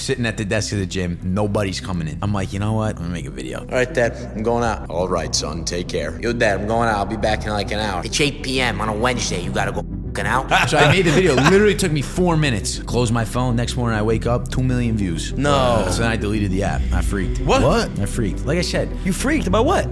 sitting at the desk of the gym. Nobody's coming in. I'm like, you know what? I'm gonna make a video. All right, Dad, I'm going out. All right, son, take care. Yo, Dad, I'm going out. I'll be back in like an hour. It's 8 p.m. on a Wednesday. You gotta go f***ing out. So I made the video. Literally took me 4 minutes. Closed my phone. Next morning I wake up, 2 million views. No. So then I deleted the app. I freaked. What? I freaked. Like I said. You freaked about what?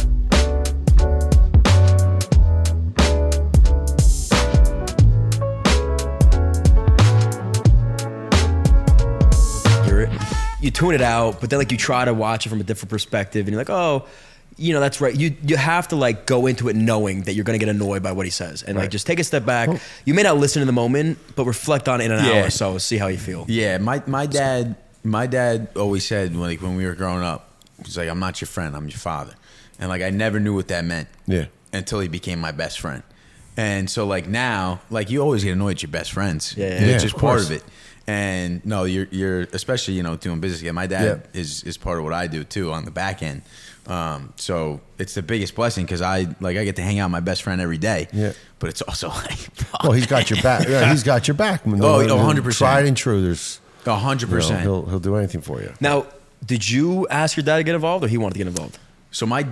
You tune it out, but then like you try to watch it from a different perspective, and you're like, oh, you know, that's right. You have to like go into it knowing that you're gonna get annoyed by what he says, and like just take a step back. You may not listen in the moment, but reflect on it in an hour or so, see how you feel. Yeah, my dad always said, like when we were growing up, he's like, I'm not your friend, I'm your father, and like I never knew what that meant. Yeah. Until he became my best friend, and so like now, like you always get annoyed at your best friends. Yeah. It's just part of it. And no, you're especially, you know, doing business again. My dad is part of what I do too on the back end. So it's the biggest blessing because I get to hang out with my best friend every day. Yeah. But it's also like, well, he's got your back. Yeah, he's got your back. 100%. Tried and true. There's 100%. He'll do anything for you. Now, did you ask your dad to get involved, or he wanted to get involved? So my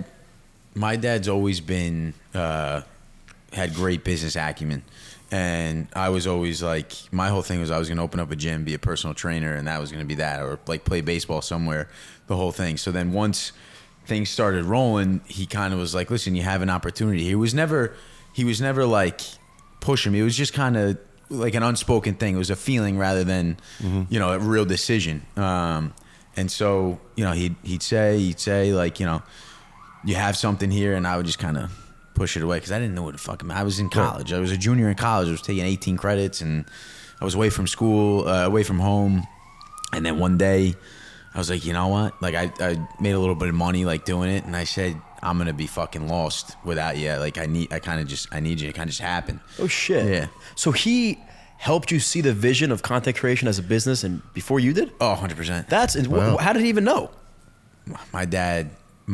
dad's always been had great business acumen. And I was always like, my whole thing was I was going to open up a gym, be a personal trainer, and that was going to be that, or like play baseball somewhere, the whole thing. So then once things started rolling, he kind of was like, listen, you have an opportunity. He was never like pushing me. It was just kind of like an unspoken thing. It was a feeling rather than, you know, a real decision. And so, you know, he'd say like, you know, you have something here, and I would just kind of push it away because I didn't know what the fuck. I was in college. I was a junior in college. I was taking 18 credits, and I was away from school, away from home. And then one day, I was like, you know what? Like I made a little bit of money like doing it, and I said, I'm gonna be fucking lost without you. Like I need you. It kind of just happened. Oh shit. Yeah. So he helped you see the vision of content creation as a business, and before you did? Oh, 100%. That's how did he even know? My dad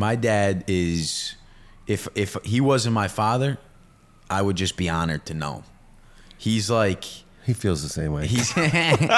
is. If he wasn't my father, I would just be honored to know. He's like, he feels the same way. He's and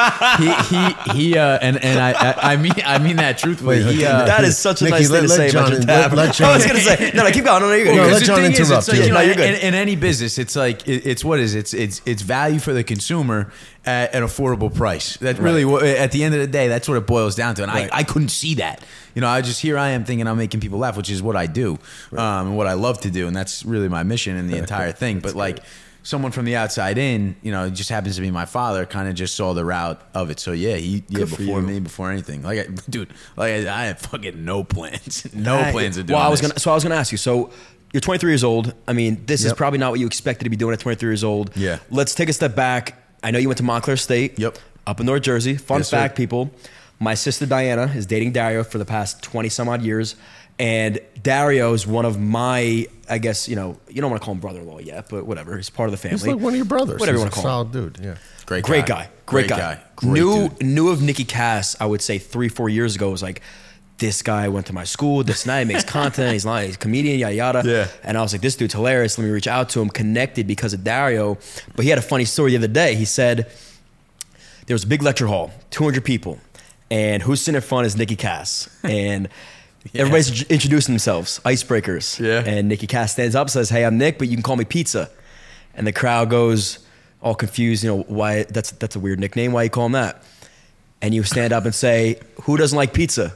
I mean that truthfully. That is such a Nicky, nice thing to say about your dad. I was gonna say no, keep going. No, you're good. No, let John interrupt you. No, you're good. In any business, it's like it's value for the consumer at an affordable price. That's really what, at the end of the day, that's what it boils down to. And I couldn't see that. You know, here I am thinking I'm making people laugh, which is what I do, and what I love to do, and that's really my mission in the entire thing. But like someone from the outside in, you know, it just happens to be my father, kind of just saw the route of it. So yeah, before me, before anything. Like, I had fucking no plans, plans of doing I was this. gonna ask you. So you're 23 years old. I mean, this is probably not what you expected to be doing at 23 years old. Yeah. Let's take a step back. I know you went to Montclair State. Yep. Up in North Jersey. Fun Yes, fact, sir. people. My sister Diana is dating Dario for the past 20 some odd years. And Dario is one of my, I guess, you know, you don't want to call him brother-in-law yet, but whatever. He's part of the family. He's like one of your brothers. Whatever you He's want to call him. solid dude. Yeah. Great guy. Great dude. Knew of Nicky Cass, I would say 3-4 years ago. It was like, this guy went to my school, this night, makes content, he's a comedian, yada, yada. Yeah. And I was like, this dude's hilarious. Let me reach out to him, connected because of Dario. But he had a funny story the other day. He said, there was a big lecture hall, 200 people. And who's sitting in front is Nicky Cass. And everybody's introducing themselves, icebreakers. Yeah. And Nicky Cass stands up, says, hey, I'm Nick, but you can call me Pizza. And the crowd goes all confused, you know, why, that's a weird nickname, why you call him that? And you stand up and say, who doesn't like pizza?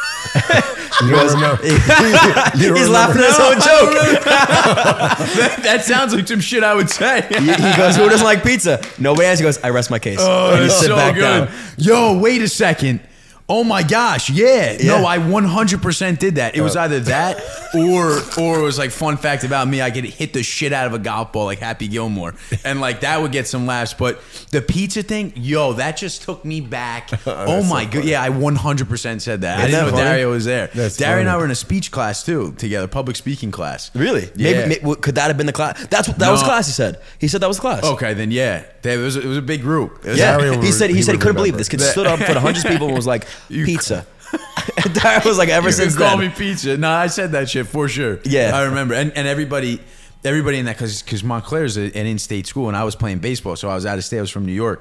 You don't know. He's laughing at his own joke. That sounds like some shit I would say. He goes, who doesn't like pizza? Nobody answers. He goes, I rest my case. Oh, and you that's sit so back good. down. Yo, wait a second. Oh my gosh, yeah. No, I 100% did that. It was either that or it was like, fun fact about me, I could hit the shit out of a golf ball like Happy Gilmore. And like that would get some laughs. But the pizza thing, yo, that just took me back. Oh my god. Yeah, I 100% said that. I didn't know Dario was there. Dario and I were in a speech class too, together, public speaking class. Really? Yeah. Maybe could that have been the class? That was class, he said. He said that was class. Okay, then yeah. It was a big group. It was Yeah, Dario he said he would couldn't believe remember. this. Kid stood up in front of hundreds of people and was like, pizza. And Dario was like, ever since call then. me pizza. No, I said that shit for sure. Yeah. I remember. And everybody in that, because Montclair is an in-state school, and I was playing baseball, so I was out of state. I was from New York.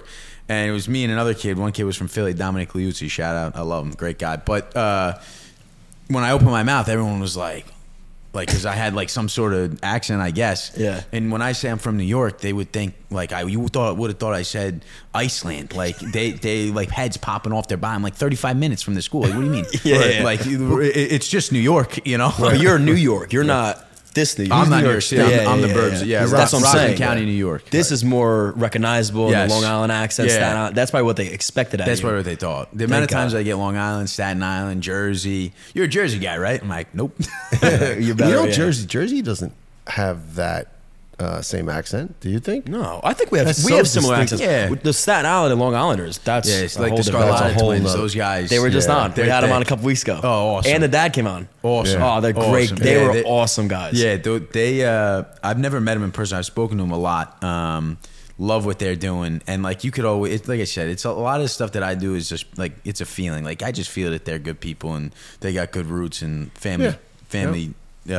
And it was me and another kid. One kid was from Philly, Dominic Liuzzi. Shout out. I love him. Great guy. But when I opened my mouth, everyone was like, because I had like some sort of accent, I guess. Yeah. And when I say I'm from New York, they would think like would have thought I said Iceland. Like they like heads popping off their body. I'm like 35 minutes from the school. Like, what do you mean? Yeah. Like it's just New York, you know. But you're in New York. You're not this New York. I'm not New York York City. State. I'm the Yeah, burbs. Yeah, that's what I'm Rockland saying. County, New York. This is more recognizable in Yes. the Long Island accent. Yeah. Staten Island. That's probably what they expected out That's of you. what they thought. The amount of Thank times God. I get Long Island, Staten Island, Jersey. You're a Jersey guy, right? I'm like, nope. You're better, yeah. Jersey doesn't have that same accent. Do you think? No, I think we have That's we so have similar distinct. accents. Yeah. The Staten Island and Long Islanders. That's Yeah, it's a like whole the different- That's a Scarlatti whole twins. nother- Those guys. They were just on. We They're had them on a thick. couple weeks ago. Oh, awesome. And the dad came on. Awesome. Oh, they're great. Awesome. They Yeah, were awesome guys. Yeah, they. I've never met them in person. I've spoken to them a lot. Love what they're doing, and like you could always, it's, like I said, it's a lot of stuff that I do is just like it's a feeling. Like I just feel that they're good people and they got good roots and family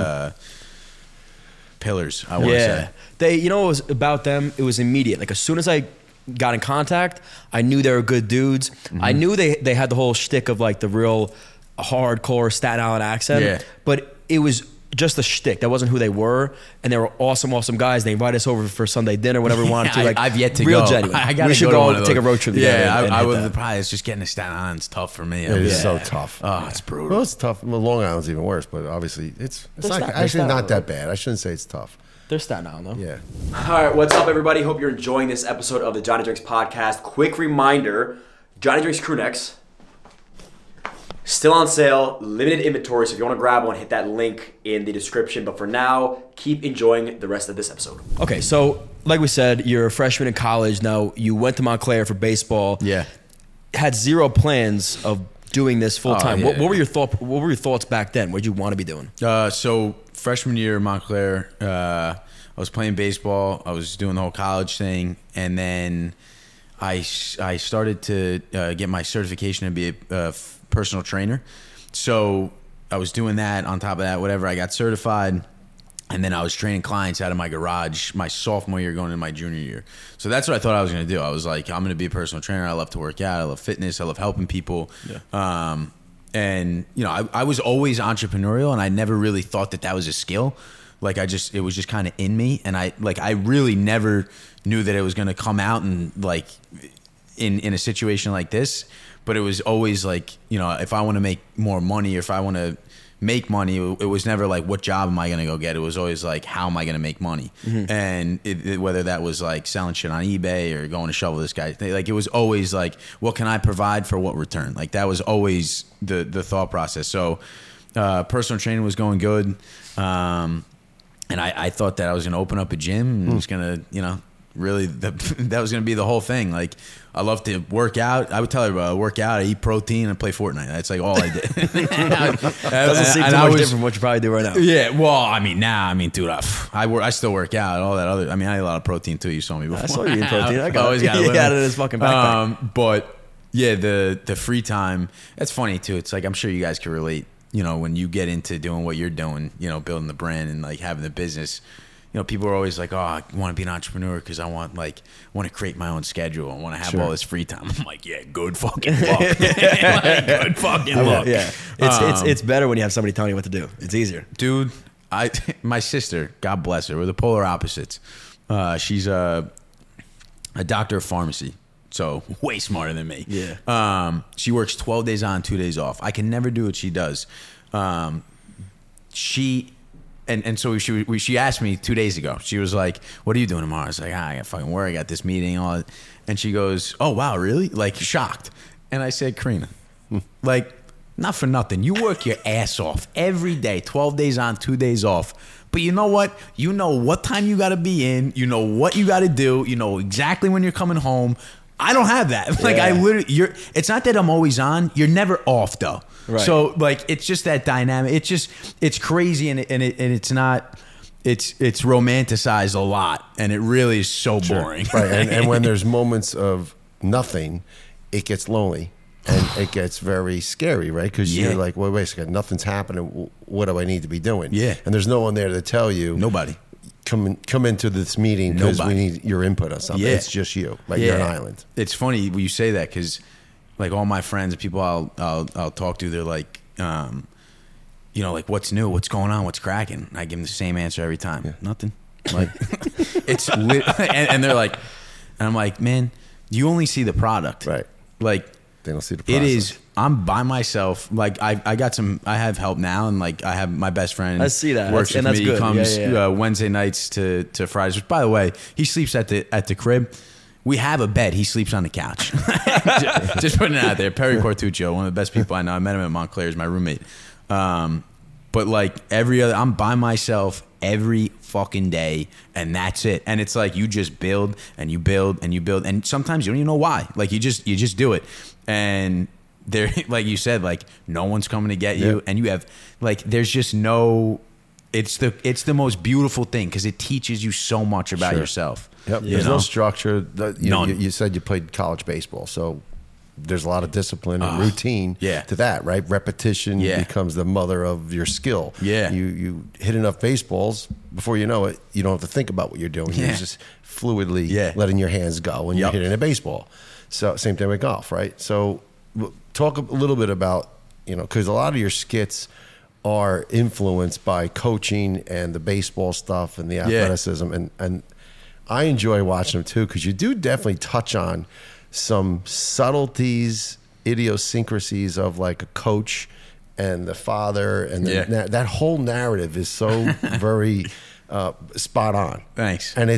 pillars. I want to say. They, you know, what was about them? It was immediate. Like as soon as I got in contact, I knew they were good dudes. Mm-hmm. I knew they had the whole shtick of like the real hardcore Staten Island accent. Yeah. But it was just a shtick. That wasn't who they were, and they were awesome guys. They invited us over for Sunday dinner, whatever we wanted to. Like I've yet to real go. genuine. I gotta we should go to one of take a those. road trip together. Yeah, and I hit would. that. Probably it's just getting to Staten Island's tough for me. It is Yeah. so tough. Oh, it's brutal. Well, it's tough. Well, Long Island's even worse, but obviously it's not, They're actually Staten not Island. that bad. I shouldn't say it's tough. They're Staten Island, though. Yeah. All right, what's up, everybody? Hope you're enjoying this episode of the Johnny Drinks podcast. Quick reminder, Johnny Drinks crew necks, still on sale, limited inventory, so if you want to grab one, hit that link in the description. But for now, keep enjoying the rest of this episode. Okay, so like we said, you're a freshman in college. Now, you went to Montclair for baseball. Yeah. Had zero plans of doing this full time. yeah. What were your thoughts back then? What did you want to be doing? So freshman year at Montclair, I was playing baseball. I was doing the whole college thing, and then I started to get my certification to be a personal trainer. So I was doing that. On top of that, whatever, I got certified, and then I was training clients out of my garage my sophomore year going into my junior year. So that's what I thought I was going to do. I was like, I'm going to be a personal trainer. I love to work out. I love fitness. I love helping people. Yeah. And you know, I was always entrepreneurial, and I never really thought that was a skill. Like it was just kind of in me, and I really never knew that it was going to come out and like in a situation like this. But it was always like, you know, if I want to make more money, or if I want to make money, it was never like, what job am I going to go get? It was always like, how am I going to make money? Mm-hmm. And whether that was like selling shit on eBay or going to shovel this guy, like it was always like, what can I provide for what return? Like that was always the thought process. So personal training was going good. And I thought that I was going to open up a gym and was going to, you know, really that was going to be the whole thing. Like I love to work out. I would tell everybody I work out, I eat protein, and play Fortnite. That's like all I did. Doesn't seem too much different from what you probably do right now. Yeah, well, I mean, dude, I still work out. All that other. I mean, I eat a lot of protein too. You saw me before. I saw you eating protein. I got always it. got He had it in his fucking backpack. But yeah, the free time. That's funny too. It's like I'm sure you guys can relate. You know, when you get into doing what you're doing, you know, building the brand and like having the business. You know, people are always like, "Oh, I want to be an entrepreneur because I want to create my own schedule. I want to have all this free time." I'm like, "Yeah, good fucking luck. Good fucking luck." Yeah, it's better when you have somebody telling you what to do. It's easier, dude. My sister, God bless her, we're the polar opposites. She's a doctor of pharmacy, so way smarter than me. Yeah. She works 12 days on, 2 days off. I can never do what she does. So she asked me 2 days ago. She was like, "What are you doing tomorrow?" I was like, "I got fucking work. I got this meeting, all that." And she goes, "Oh wow, really?" Like shocked. And I said, "Karina, like not for nothing. You work your ass off every day, 12 days on, 2 days off. But you know what? You know what time you got to be in. You know what you got to do. You know exactly when you're coming home. I don't have that. Like I literally, it's not that I'm always on. You're never off though. Right. So like it's just that dynamic. It's crazy and it's not. It's romanticized a lot, and it really is so boring. Right, and when there's moments of nothing, it gets lonely and it gets very scary, right? Because you're like, wait a second, nothing's happening. What do I need to be doing? Yeah. And there's no one there to tell you. Nobody. come into this meeting because we Nobody. need your input on something. Yeah. It's just you, right? You're an island. It's funny when you say that because, like, all my friends and people I'll talk to, they're like, you know, like, what's new? What's going on? What's cracking? I give them the same answer every time. Nothing. Like, it's and they're like, and I'm like, man, you only see the product, Right. Like, They don't see the process. it is. I'm by myself. Like, I have help now, and like I have my best friend. I see that. Works That's- and with that's me. good. Comes Yeah. Wednesday nights to Fridays. Which, by the way, he sleeps at the crib. We have a bed. He sleeps on the couch. Just putting it out there. Perry Cortuccio, one of the best people I know. I met him at Montclair. He's my roommate. But like every other, I'm by myself every fucking day, and that's it. And it's like you just build and you build and you build, and sometimes you don't even know why. Like you just do it, and there, like you said, like no one's coming to get you, Yep. and you have like there's just no. It's the most beautiful thing because it teaches you so much about Sure. yourself. Yep. You There's know? no structure. None. You said you played college baseball, so there's a lot of discipline and routine yeah. to that, right? Repetition Yeah. becomes the mother of your skill. Yeah. You hit enough baseballs, before you know it, you don't have to think about what you're doing. Yeah. You're just fluidly Yeah. letting your hands go when Yep. you're hitting a baseball. So same thing with golf, right? So talk a little bit about, because a lot of your skits are influenced by coaching and the baseball stuff and the athleticism. And I enjoy watching them too, because you do definitely touch on some subtleties, idiosyncrasies of like a coach and the father. And that whole narrative is so very spot on. Thanks. And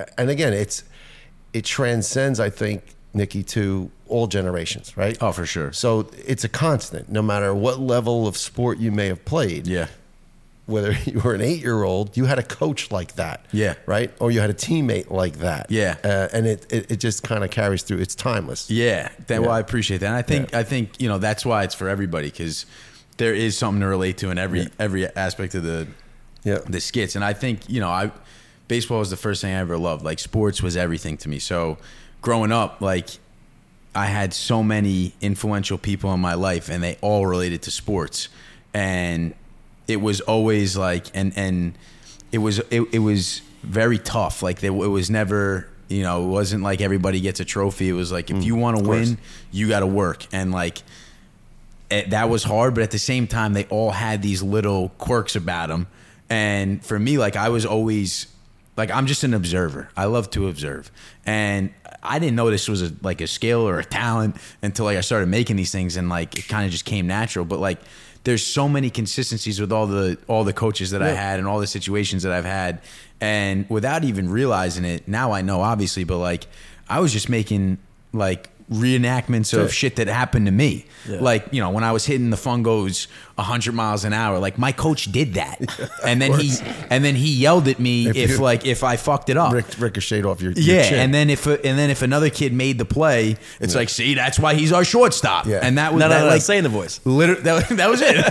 it transcends, I think, Nicky, to all generations, right? Oh, for sure. So it's a constant, no matter what level of sport you may have played. Yeah. Whether you were an 8-year-old, you had a coach like that. Yeah. Right? Or you had a teammate like that. Yeah. And it just kind of carries through. It's timeless. Yeah. Well, I appreciate that. And I think that's why it's for everybody, because there is something to relate to in every aspect of the skits. And I think, baseball was the first thing I ever loved. Like sports was everything to me. So growing up, like I had so many influential people in my life, and they all related to sports. And it was always like, and it was very tough. Like it was never, it wasn't like everybody gets a trophy. It was like, if you want to win, you got to work. And like, that was hard, but at the same time, they all had these little quirks about them. And for me, like I was always like, I'm just an observer. I love to observe. And I didn't know this was a skill or a talent until like I started making these things, and like it kind of just came natural. But like there's so many consistencies with all the coaches that I had and all the situations that I've had, and without even realizing it, now I know obviously, but like I was just making like reenactments of shit that happened to me. Like, when I was hitting the fungos 100 miles an hour, like my coach did that. And then he yelled at me if I fucked it up. Ricocheted off your Yeah, chin. and then if another kid made the play, it's like, see, that's why he's our shortstop. Yeah. And that was No, say in the voice. Literally, that was it.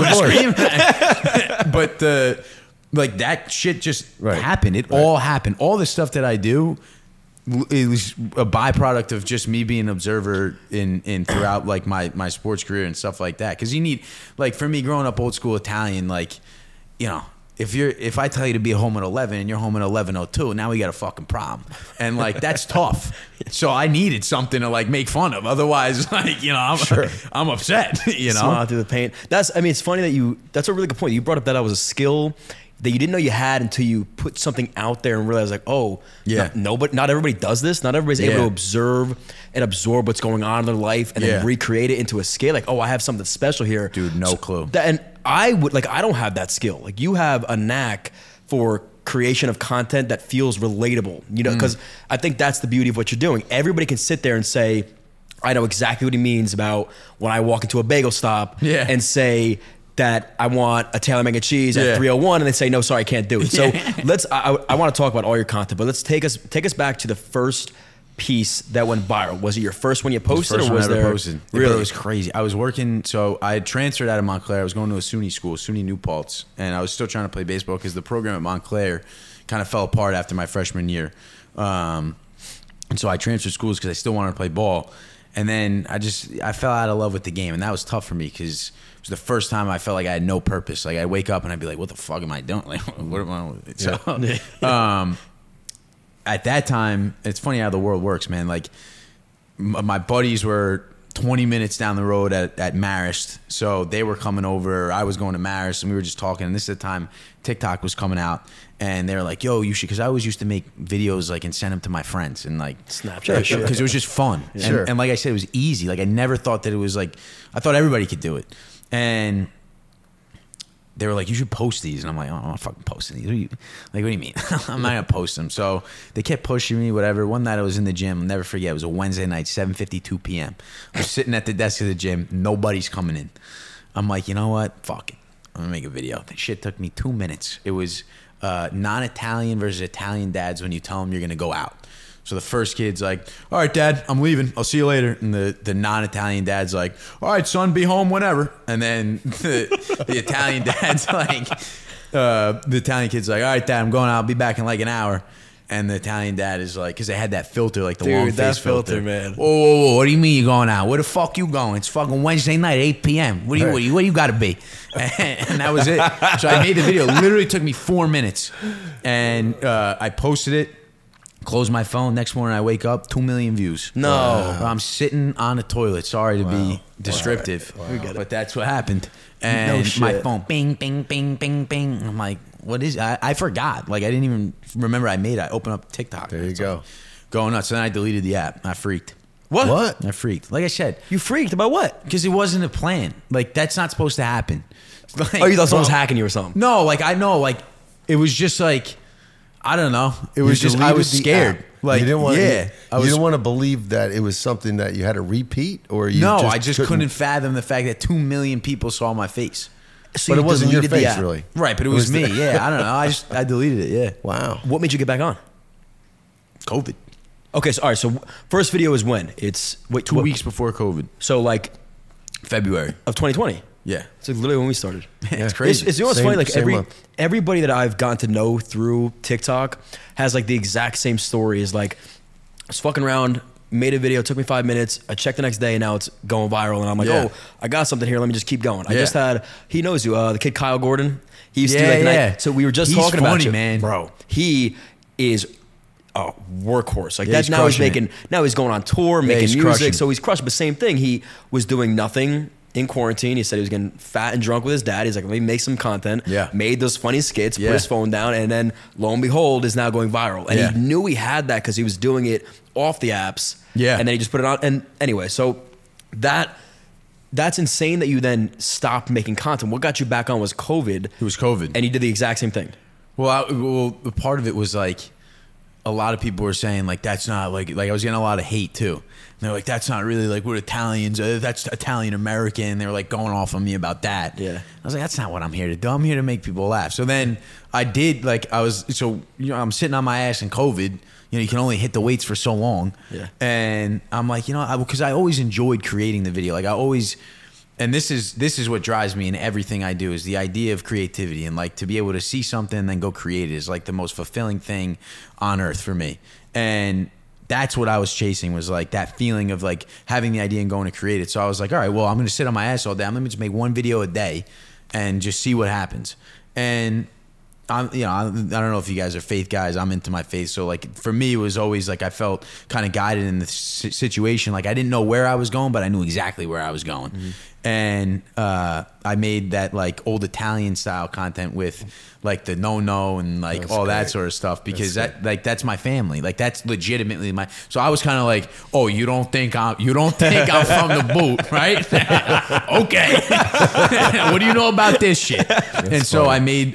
That was but that shit just happened. It all happened. All the stuff that I do, it was a byproduct of just me being an observer in throughout like my sports career and stuff like that. Because you need, like, for me growing up old school Italian, like, if I tell you to be home at 11 and you're home at 11:02, now we got a fucking problem, and like that's tough. So I needed something to like make fun of. Otherwise, like I'm upset. Smile through the pain. It's funny that's a really good point. You brought up that was a skill that you didn't know you had until you put something out there and realized, like, oh, not everybody does this. Not everybody's able to observe and absorb what's going on in their life and then recreate it into a scale. Like, oh, I have something special here. Dude, no clue. And I don't have that skill. Like, you have a knack for creation of content that feels relatable, because I think that's the beauty of what you're doing. Everybody can sit there and say, I know exactly what he means about when I walk into a bagel stop and say that I want a Taylor mac and cheese at 301, and they say, no, sorry, I can't do it. So I want to talk about all your content, but let's take us back to the first piece that went viral. Was it your first one you posted, or was there? Posted. Really? It was crazy. I was working, so I had transferred out of Montclair. I was going to a SUNY school, SUNY New Paltz, and I was still trying to play baseball because the program at Montclair kind of fell apart after my freshman year. And so I transferred schools because I still wanted to play ball. And then I fell out of love with the game, and that was tough for me because it was the first time I felt like I had no purpose. Like I'd wake up and I'd be like, "What the fuck am I doing? Like, what am I?" So, at that time, it's funny how the world works, man. Like my buddies were 20 minutes down the road at Marist, so they were coming over. I was going to Marist, and we were just talking. And this is the time TikTok was coming out, and they were like, "Yo, you should," because I always used to make videos like and send them to my friends and like Snapchat, because it was just fun. Sure. And like I said, it was easy. Like I never thought that it was like I thought everybody could do it, and they were like, "You should post these," and I'm like, "Oh, I'm not fucking posting these. What do you mean? I'm not gonna post them." So they kept pushing me, whatever. One night I was in the gym. I'll never forget. It was a Wednesday night, 7:52 p.m. I'm sitting at the desk of the gym. Nobody's coming in. I'm like, you know what? Fuck it. I'm gonna make a video. That shit took me 2 minutes. It was non-Italian versus Italian dads when you tell them you're gonna go out. So the first kid's like, "All right, Dad, I'm leaving. I'll see you later." And the non-Italian dad's like, "All right, son, be home whenever." And then the Italian dad's like, the Italian kid's like, "All right, Dad, I'm going out. I'll be back in like an hour." And the Italian dad is like, because they had that filter, like the Dude, long that face filter, filter, man. Whoa, what do you mean you're going out? Where the fuck you going? It's fucking Wednesday night, 8 p.m. What do you got to be? And that was it. So I made the video. It literally took me 4 minutes. And I posted it. Close my phone. Next morning I wake up, 2 million views. No. I'm sitting on the toilet. Sorry to be descriptive, but that's what happened. And my phone, bing, bing, bing, bing, bing. I'm like, what is? I forgot. Like I didn't even remember I made it. I opened up TikTok. There you It's go. like, going nuts. So then I deleted the app. I freaked. What? I freaked. Like I said, You freaked about what? because it wasn't a plan. Like that's not supposed to happen. Like, Oh, you thought someone was bro, hacking you or something? No, like I know, like it was just like I don't know. It was just I deleted was the scared. app. Like you didn't want, yeah, you didn't want to believe that it was something that you had to repeat, or you no, just I just couldn't fathom the fact that 2 million people saw my face. So But you it wasn't your deleted the face, app. really. Right, but it was me. Yeah, I don't know. I deleted it. Yeah, Wow. What made you get back on? COVID. Okay, so all right. So first video is when? It's wait 2 weeks before COVID, So like February. of 2020. Yeah, It's like literally when we started. it's crazy. It's you know what's Same- funny? Like same month. everybody that I've gotten to know through TikTok has like the exact same story. Is like I was fucking around, made a video, took me 5 minutes. I checked the next day, and now it's going viral. And I'm like, Yeah. oh, I got something here. Let me just keep going. I Yeah. just had he knows you, the kid Kyle Gordon. He used to do Yeah, like yeah. night. So we were just He's talking about funny, you, man. bro. He is a workhorse. Like Yeah, that. he's Now he's crushing it. making. Now he's going on tour, making he's music. crushing. So he's crushed. But same thing. He was doing nothing in quarantine. He said he was getting fat and drunk with his dad. He's like, let me make some content. Yeah. Made those funny skits, Yeah. put his phone down, and then lo and behold, is now going viral. And Yeah. he knew he had that because he was doing it off the apps. Yeah. And then he just put it on. And anyway, so that's insane that you then stopped making content. What got you back on was COVID. It was COVID. And you did the exact same thing. Well, the part of it was like a lot of people were saying like that's not like I was getting a lot of hate too. And they're like, that's not really like we're Italians. That's Italian American. They were like going off on me about that. Yeah. I was like, that's not what I'm here to do. I'm here to make people laugh. So then I did I'm sitting on my ass in COVID. You know, you can only hit the weights for so long. Yeah. And I'm like, you know, because I always enjoyed creating the video. Like I always. And this is what drives me in everything I do is the idea of creativity and like to be able to see something and then go create it is like the most fulfilling thing on earth for me. And that's what I was chasing was like that feeling of like having the idea and going to create it. So I was like, all right, well, I'm going to sit on my ass all day. I'm going to just make one video a day and just see what happens. And I don't know if you guys are faith guys. I'm into my faith. So like for me, it was always like I felt kind of guided in the situation. Like I didn't know where I was going, but I knew exactly where I was going. Mm-hmm. And I made that like old Italian style content with like the no and like That's all great. that sort of stuff because that's my family. Like that's legitimately my. So I was kind of like, oh, you don't think I'm from the boot, right? Okay. What do you know about this shit? And so I made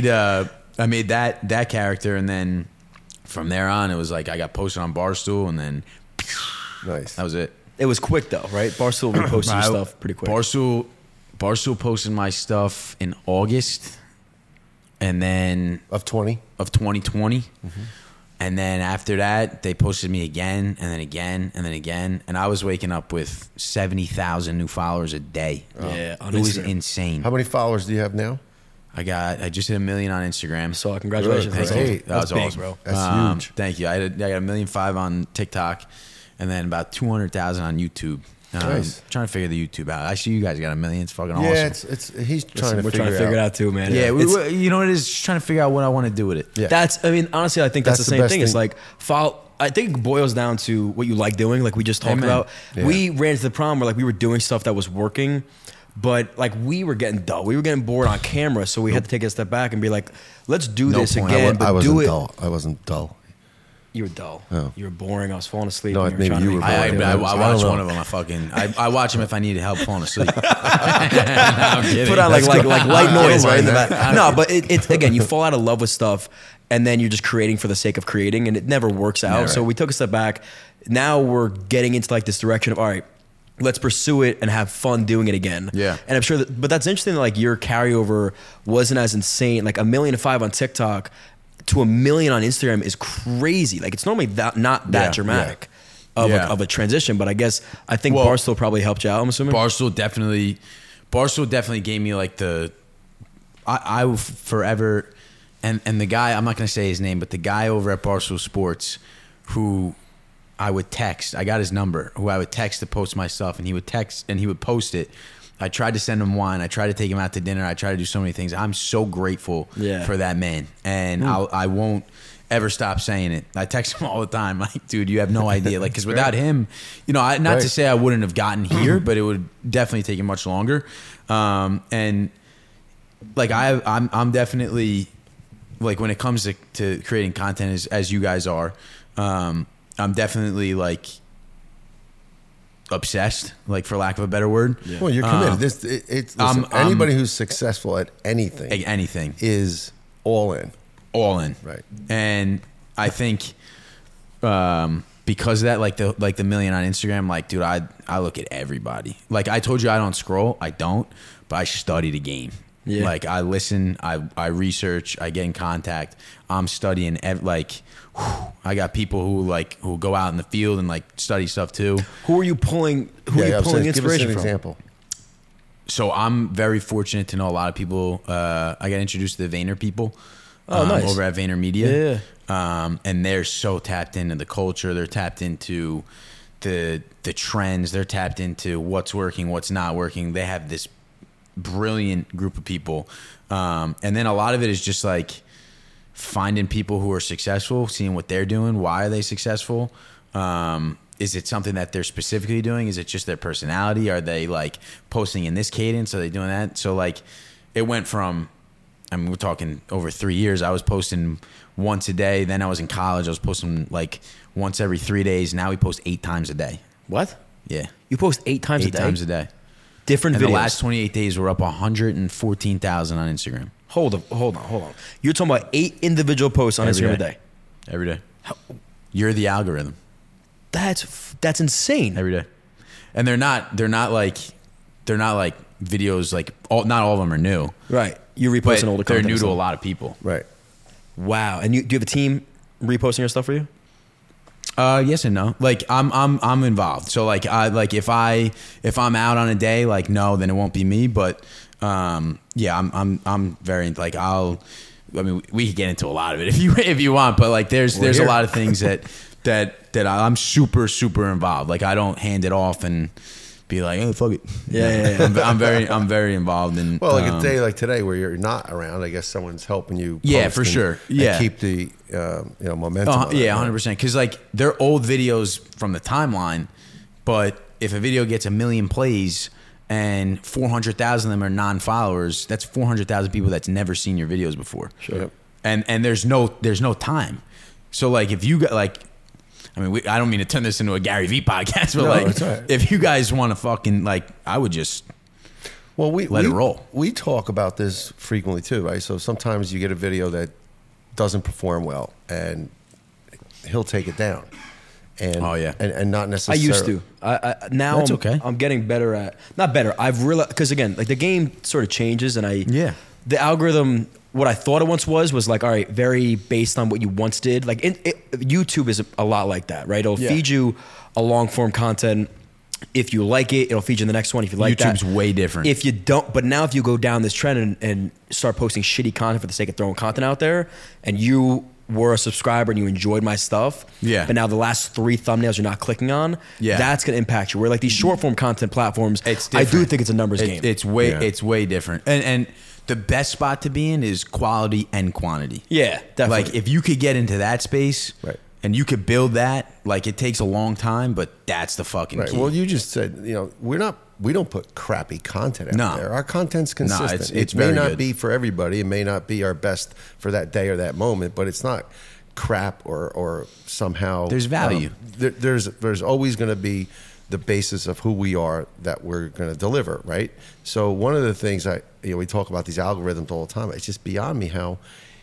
that character, and then from there on, it was like I got posted on Barstool, and then Nice. that was it. It was quick though, right? Barstool reposted your stuff pretty quick. Barstool posted my stuff in August, and then Of 20. of 2020. And then after that, they posted me again, and then again, and then again. And I was waking up with 70,000 new followers a day. Yeah, on it was Instagram. insane. How many followers do you have now? I just hit 1 million on Instagram. So congratulations. Good. That's Hey, awesome. that was big, awesome. bro. That's huge. Thank you. I got 1.5 million on TikTok, and then about 200,000 on YouTube. Nice. Trying to figure the YouTube out. I see you guys got 1 million. It's fucking Yeah, awesome. he's trying to We're trying to figure it out too, man. Yeah, It's- you know what it is? Just trying to figure out what I want to do with it. Yeah. I mean, honestly, I think that's That's the the same best thing. It's thing. like I think it boils down to what you like doing, like we just talked Amen. about. Yeah. We ran into the problem where like we were doing stuff that was working, but like we were getting dull. We were getting bored on camera, so we had to take a step back and be like, let's do No this point. again, I but wasn't do it. dull. I wasn't dull. You were dull. Oh. You were boring. I was falling asleep. No, and maybe trying to you make were me- I boring. I don't watch know. one of them. I watch them if I need help falling asleep. No, I'm kidding. Put on like light noise right in the man. back. No, but it's again, you fall out of love with stuff, and then you're just creating for the sake of creating, and it never works out. Yeah, So right. we took a step back. Now we're getting into like this direction of all right, let's pursue it and have fun doing it again. Yeah. And I'm sure but that's interesting that like your carryover wasn't as insane. Like 1.5 million on TikTok to 1 million on Instagram is crazy. Like it's normally not that Yeah, dramatic yeah. of Yeah. of a transition, but I think Well, Barstool probably helped you out, I'm assuming. Barstool definitely gave me like I forever, and the guy, I'm not going to say his name, but the guy over at Barstool Sports who I would text, I got his number, who I would text to post my stuff, and he would text and he would post it. I tried to send him wine. I tried to take him out to dinner. I tried to do so many things. I'm so grateful Yeah. for that man, and I won't ever stop saying it. I text him all the time, like, dude, you have no idea, like, because without him, you know, not to Right. say I wouldn't have gotten here, but it would definitely take much longer. And like I'm definitely like when it comes to creating content as you guys are, I'm definitely like obsessed, like for lack of a better word. Well, you're committed. Listen, anybody who's successful at anything Like anything, is all in. all in. Right. And I think because of that, like the 1 million on Instagram, like, dude, I look at everybody. Like I told you, I don't scroll. I don't, but I study the game. Yeah. Like I listen, I research, I get in contact. I'm studying I got people who go out in the field and like study stuff too. Who are you pulling? Who are you I'm pulling saying, give us inspiration an from? example. So I'm very fortunate to know a lot of people. I got introduced to the Vayner people. Oh, nice. Over at Vayner Media. Yeah. And they're so tapped into the culture. They're tapped into the trends. They're tapped into what's working, what's not working. They have this brilliant group of people. And then a lot of it is just like finding people who are successful, seeing what they're doing. Why are they successful? Is it something that they're specifically doing? Is it just their personality? Are they like posting in this cadence? Are they doing that? So like it went from, I mean, we're talking over 3 years. I was posting once a day. Then I was in college. I was posting like once every 3 days. Now we post 8 times a day. What? Yeah. You post 8 times 8 a day? times a day. Different And videos. the last 28 days, we're up 114,000 on Instagram. Hold on. You're talking about 8 individual posts on Every Instagram a day. day. Every day. You're the algorithm. That's insane. Every day. And they're not like videos like not all of them are new. Right. You're But reposting older they're content. new and to a stuff. lot of people. Right. Wow. And do you have a team reposting your stuff for you? Yes and no. Like I'm involved. So like if I'm out on a day, like no, then it won't be me. But yeah, I'm very like I mean, we could get into a lot of it if you want. But like there's a here. lot of things that I'm super involved. Like I don't hand it off and be like, oh fuck it. Yeah. I'm very involved in. Well, like a day like today where you're not around, I guess someone's helping you. Yeah, post for sure. and Yeah. keep the momentum. on it, Yeah, right? 100%. Because like they're old videos from the timeline, but if a video gets 1 million plays and 400,000 of them are non-followers, that's 400,000 people that's never seen your videos before. Sure. Yep. And there's no time. So like if you got like, I mean, I don't mean to turn this into a Gary Vee podcast, but No, like it's all right. if you guys want to fucking like, I would just Well, we Let it roll. We talk about this frequently too, right? So sometimes you get a video that doesn't perform well, and he'll take it down. And Oh, yeah. and not I necessarily. used to. I now That's I'm, okay. I'm getting better at not better. I've realized because again, like the game sort of changes, and Yeah. the algorithm. What I thought it once was like, all right, very based on what you once did. Like YouTube is a lot like that, right? It'll Yeah. feed you a long form content. If you like it, it'll feed you the next one. If you like YouTube's that, way different. If you don't, but now if you go down this trend and start posting shitty content for the sake of throwing content out there, and you were a subscriber and you enjoyed my stuff, Yeah. but now the last 3 thumbnails you're not clicking on, Yeah. that's going to impact you. Where like these short form content platforms, It's I do different. think it's a numbers game. It's way Yeah. it's way different. And the best spot to be in is quality and quantity. Yeah, definitely. Like if you could get into that space, Right. and you could build that, like it takes a long time, but that's the fucking Right. key. Well, you just said, we don't put crappy content out No. there. Our content's consistent. it's it may very not good. be for everybody. It may not be our best for that day or that moment, but it's not crap or somehow There's value. There's always going to be the basis of who we are that we're going to deliver, right? So one of the things we talk about these algorithms all the time. It's just beyond me how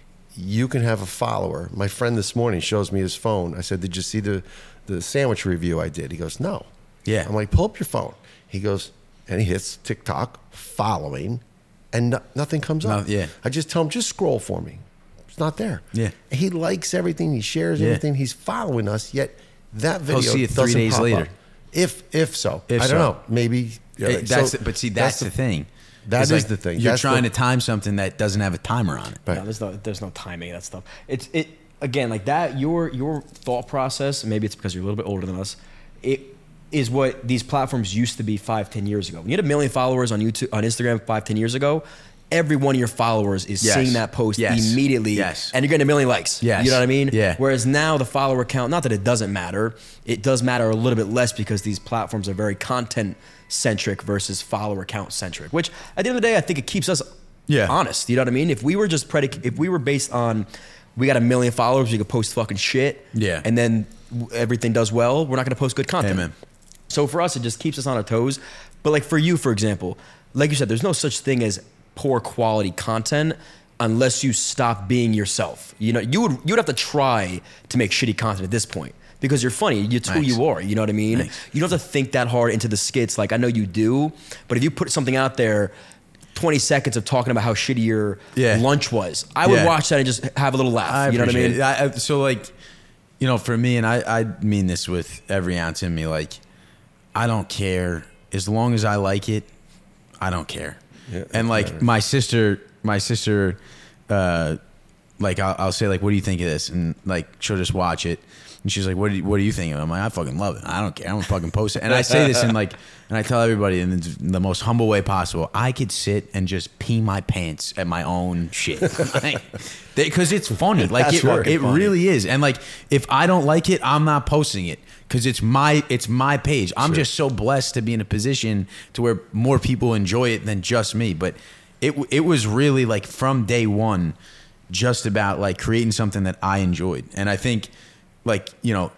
you can have a follower. My friend this morning shows me his phone. I said, "Did you see the sandwich review I did?" He goes, "No." Yeah. I'm like, "Pull up your phone." He goes, and he hits TikTok following, and nothing comes up. yeah. I just tell him, just scroll for me. It's not there. Yeah. He likes everything. He shares Yeah. everything. He's following us. Yet that video see it 3 doesn't days pop later. up. If so, If I don't so. know. Maybe That's the thing. That It's is like the thing. You're That's trying the- to time something that doesn't have a timer on it. Right. No, there's no timing that stuff. It again like that. Your thought process. Maybe it's because you're a little bit older than us. It is what these platforms used to be 5-10 years ago. When you had 1 million followers on YouTube, on Instagram 5-10 years ago, every one of your followers is Yes. seeing that post Yes. immediately, Yes. and you're getting 1 million likes. Yes. You know what I mean? Yeah. Whereas now the follower count, not that it doesn't matter, it does matter a little bit less because these platforms are very content centric versus follower count centric. Which at the end of the day, I think it keeps us honest. You know what I mean? If we were just if we were based on we got 1 million followers, we could post fucking shit. Yeah. And then everything does well, we're not going to post good content. Amen. So for us, it just keeps us on our toes. But like for you, for example, like you said, there's no such thing as poor quality content unless you stop being yourself. You know, you would have to try to make shitty content at this point because you're funny. It's who Nice. you are. You know what I mean? Nice. You don't have to think that hard into the skits. Like I know you do, but if you put something out there, 20 seconds of talking about how shitty your lunch was, I would watch that and just have a little laugh. You know what I mean? So like, for me, and I mean this with every ounce in me, like, I don't care as long as I like it. I don't care. Yeah, and like my sister, like I'll say like, what do you think of this? And like she'll just watch it, and she's like, what do you think of it? I'm like, I fucking love it. I don't care. I'm gonna fucking post it. And I say this and I tell everybody in the most humble way possible. I could sit and just pee my pants at my own shit because it's funny. Like That's it fucking funny. really is. And like if I don't like it, I'm not posting it. Because it's my page. I'm just so blessed to be in a position to where more people enjoy it than just me. But it was really like from day one, just about like creating something that I enjoyed. And I think like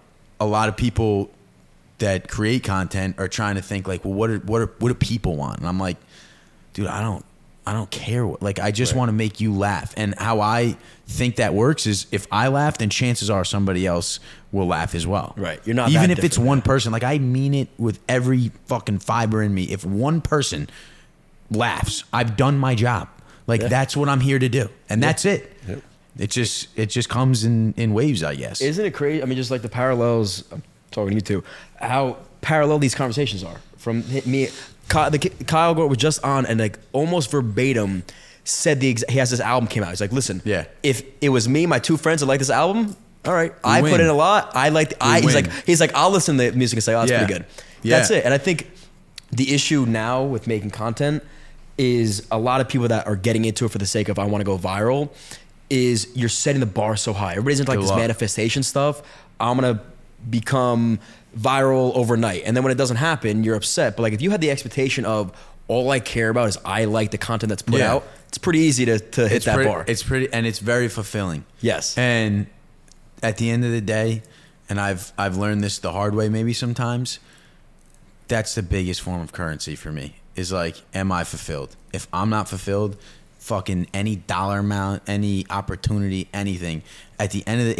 a lot of people that create content are trying to think like, well, what do people want? And I'm like, dude, I don't care what. Like I just want to make you laugh. And how I think that works is if I laugh, then chances are somebody else will laugh as well. Right. You're not even that if it's different. one person. Like I mean it with every fucking fiber in me. If one person laughs, I've done my job. Like that's what I'm here to do, and that's it. Yep. It just comes in waves, I guess. Isn't it crazy? I mean, just like the parallels, I'm talking to you too, how parallel these conversations are. From me, Kyle Gort was just on and like almost verbatim said he has this album came out. He's like, listen, if it was me, my 2 friends that like this album, all right, I win. put in a lot. I like, he's like, I'll listen to the music and say, oh, that's Yeah. pretty good. Yeah. That's it. And I think the issue now with making content is a lot of people that are getting into it for the sake of I want to go viral is you're setting the bar so high. Everybody's into like Good this luck. manifestation stuff. I'm going to become viral overnight. And then when it doesn't happen, you're upset. But like if you had the expectation of all I care about is I like the content that's put Yeah. out, it's pretty easy to hit that bar. It's pretty, and it's very fulfilling. Yes. And at the end of the day, and I've learned this the hard way maybe sometimes, that's the biggest form of currency for me is like, am I fulfilled? If I'm not fulfilled, fucking any dollar amount, any opportunity, anything, at the end of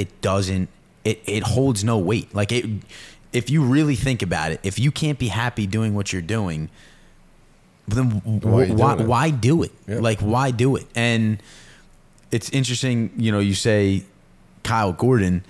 it holds no weight. Like if you really think about it, if you can't be happy doing what you're doing, then why do it? Yeah. Like, why do it? And it's interesting, you say Kyle Gordon,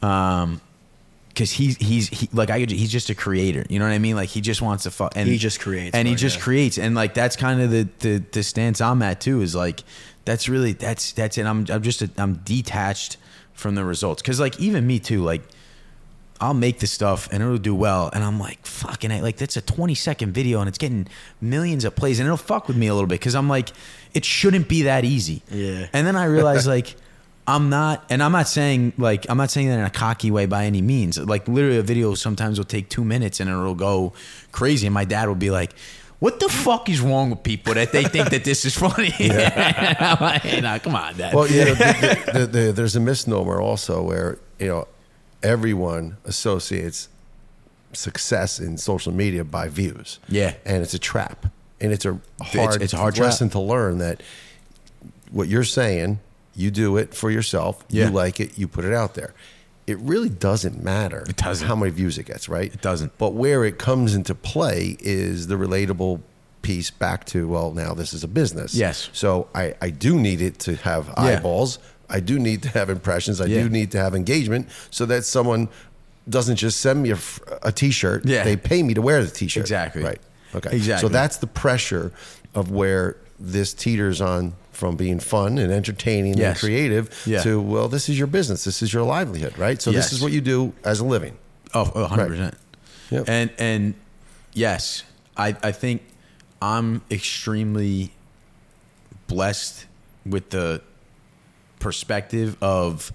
because he's just a creator. You know what I mean? Like he just wants to and He just creates, and he bro, just yeah. creates, and like that's kind of the stance I'm at too. Is like that's it. I'm detached from the results. Because like even me too, like I'll make the stuff and it'll do well, and I'm like, fucking it, like that's a 20-second video and it's getting millions of plays, and it'll fuck with me a little bit because I'm like, it shouldn't be that easy. Yeah. And then I realize like I'm not saying that in a cocky way by any means. Like literally a video sometimes will take 2 minutes and it'll go crazy, and my dad will be like, what the fuck is wrong with people that they think that this is funny? I'm like, hey, nah, come on, Dad. Well, there's a misnomer also where, everyone associates success in social media by views. Yeah. And it's a trap. And it's a hard, it's a hard lesson trap. to learn that what you're saying, you do it for yourself. Yeah. You like it. You put it out there. It really doesn't matter It doesn't. how many views it gets, right? It doesn't. But where it comes into play is the relatable piece back to, well, now this is a business. Yes. So I do need it to have eyeballs. I do need to have impressions. I Yeah. do need to have engagement so that someone doesn't just send me a T-shirt. Yeah. They pay me to wear the T-shirt. Exactly. Right. Okay. Exactly. So that's the pressure of where this teeters on from being fun and entertaining and Yes. creative Yeah. to, well, this is your business. This is your livelihood, right? So Yes. this is what you do as a living. Oh, 100%. Yep. And yes, I think I'm extremely blessed with the perspective of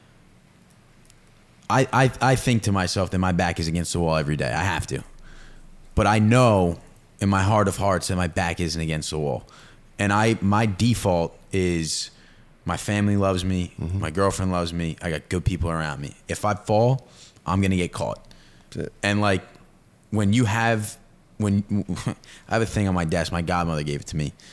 I think to myself that my back is against the wall every day. I have to. But I know in my heart of hearts that my back isn't against the wall. And my default is my family loves me, my girlfriend loves me, I got good people around me. If I fall, I'm going to get caught. That's it. And like when I have a thing on my desk, my godmother gave it to me.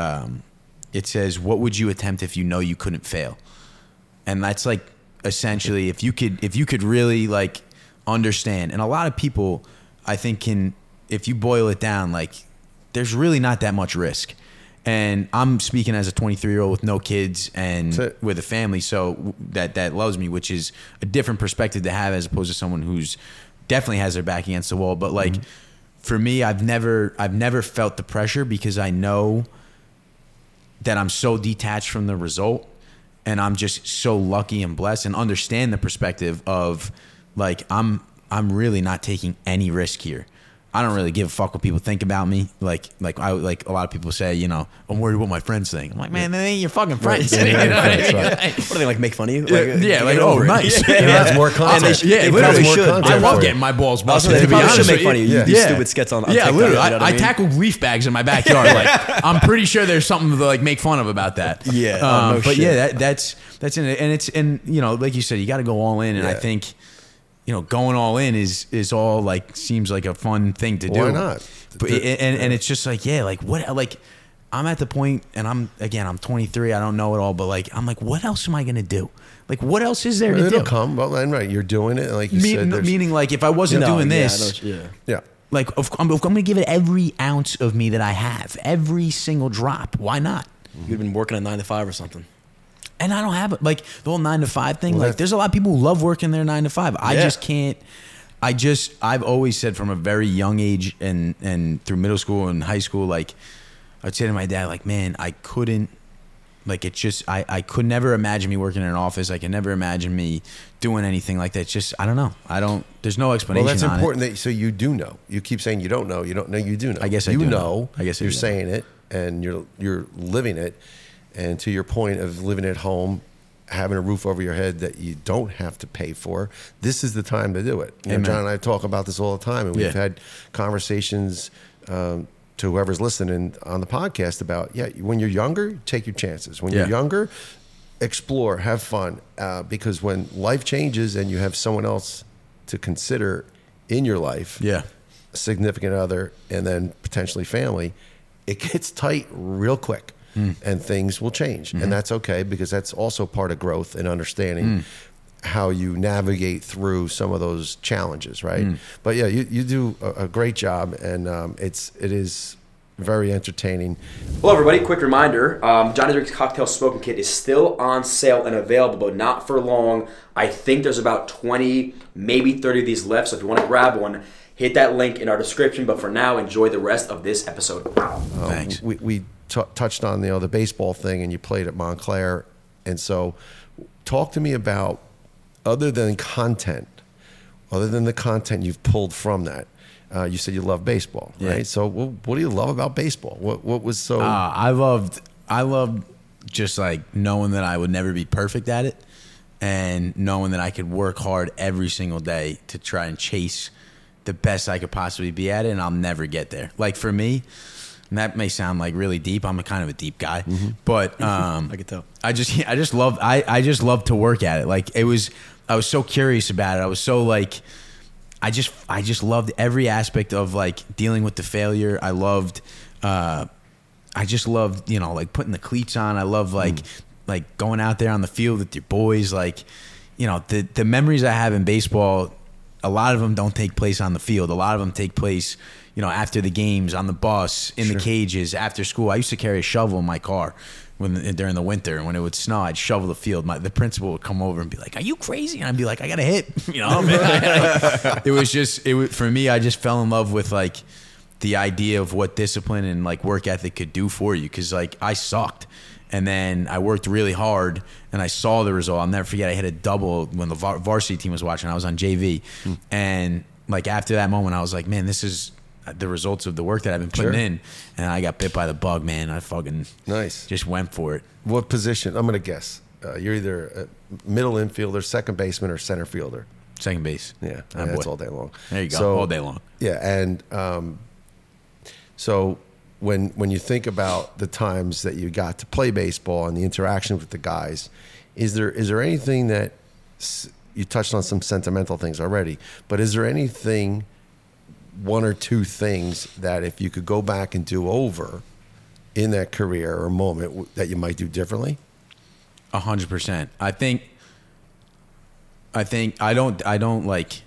It says, what would you attempt if you know you couldn't fail? And that's like essentially if you could really like understand. And a lot of people I think can, if you boil it down, like there's really not that much risk. And I'm speaking as a 23-year-old with no kids and with a family, so that loves me, which is a different perspective to have as opposed to someone who's definitely has their back against the wall. But like for me, I've never felt the pressure because I know that I'm so detached from the result, and I'm just so lucky and blessed, and understand the perspective of like I'm really not taking any risk here. I don't really give a fuck what people think about me. Like a lot of people say, I'm worried what my friends think. I'm like, man, they ain't your fucking friends. What do they like? Make fun of you? Nice. That's more content. Literally more should. content I love for getting my balls busted. They To be probably honest should make with fun of you. you. These stupid skits on TikTok, literally. you know what I mean? tackle leaf bags in my backyard. Like I'm pretty sure there's something to like make fun of about that. Yeah, no but shit. yeah, that's in it, and like you said, you got to go all in, and I think. Going all in is all like seems like a fun thing to do. Why not? But and it's just like what I'm at the point, and I'm 23. I don't know it all, but like I'm like, what else am I gonna do? Like, what else is there to It'll do? come. Well, and right, you're doing it, like you said. Meaning, like if I wasn't doing this, Yeah. like I'm gonna give it every ounce of me that I have, every single drop. Why not? You've been working a 9 to 5 or something. And I don't have it. Like the whole 9 to 5 thing. Well, like there's a lot of people who love working their 9 to 5. I just can't. I've always said from a very young age and through middle school and high school, like I'd say to my dad, like, man, I couldn't. Like it's just I could never imagine me working in an office. I can never imagine me doing anything like that. It's just I don't know. There's no explanation. Well, that's on important. It. That so you do know. You keep saying you don't know. You don't know. You do know. I guess I you do know. I guess I you're do. saying it, and you're living it. And to your point of living at home, having a roof over your head that you don't have to pay for, this is the time to do it. John and I talk about this all the time, and we've had conversations to whoever's listening on the podcast about, when you're younger, take your chances. When you're younger, explore, have fun, because when life changes and you have someone else to consider in your life, a significant other, and then potentially family, it gets tight real quick. And things will change. And that's okay, because that's also part of growth and understanding how you navigate through some of those challenges, right? But yeah, you do a great job, and it is very entertaining. Hello, everybody. Quick reminder, Johnny Drink's Cocktail Smoking Kit is still on sale and available, but not for long. I think there's about 20, maybe 30 of these left, so if you want to grab one, hit that link in our description. But for now, enjoy the rest of this episode. Thanks. We touched on the baseball thing, and you played at Montclair. And so talk to me about, other than the content you've pulled from that. You said you love baseball, right? Yeah. So what do you love about baseball? What was so... I loved just like knowing that I would never be perfect at it, and knowing that I could work hard every single day to try and chase the best I could possibly be at it, and I'll never get there. Like for me, and that may sound like really deep. I'm a kind of a deep guy, but I could tell. I just love to work at it. Like I was so curious about it. I was so like, I just loved every aspect of like dealing with the failure. I just loved, like putting the cleats on. I love like going out there on the field with your boys. Like, the memories I have in baseball, a lot of them don't take place on the field. A lot of them take place, after the games, on the bus, in the cages, after school. I used to carry a shovel in my car during the winter, and when it would snow, I'd shovel the field. The principal would come over and be like, "Are you crazy?" And I'd be like, "I got a hit." For me, I just fell in love with like the idea of what discipline and like work ethic could do for you. Cause like I sucked, and then I worked really hard and I saw the result. I'll never forget. I hit a double when the varsity team was watching. I was on JV. And like after that moment, I was like, man, this is the results of the work that I've been putting in. And I got bit by the bug, man. I fucking just went for it. What position? I'm going to guess. You're either a middle infielder, second baseman, or center fielder. Second base. Yeah. That's all day long. There you go. All day long. Yeah. And, so when you think about the times that you got to play baseball and the interaction with the guys, is there anything that you touched on some sentimental things already, but is there anything, one or two things that if you could go back and do over in that career or moment that you might do differently? 100%. I think I don't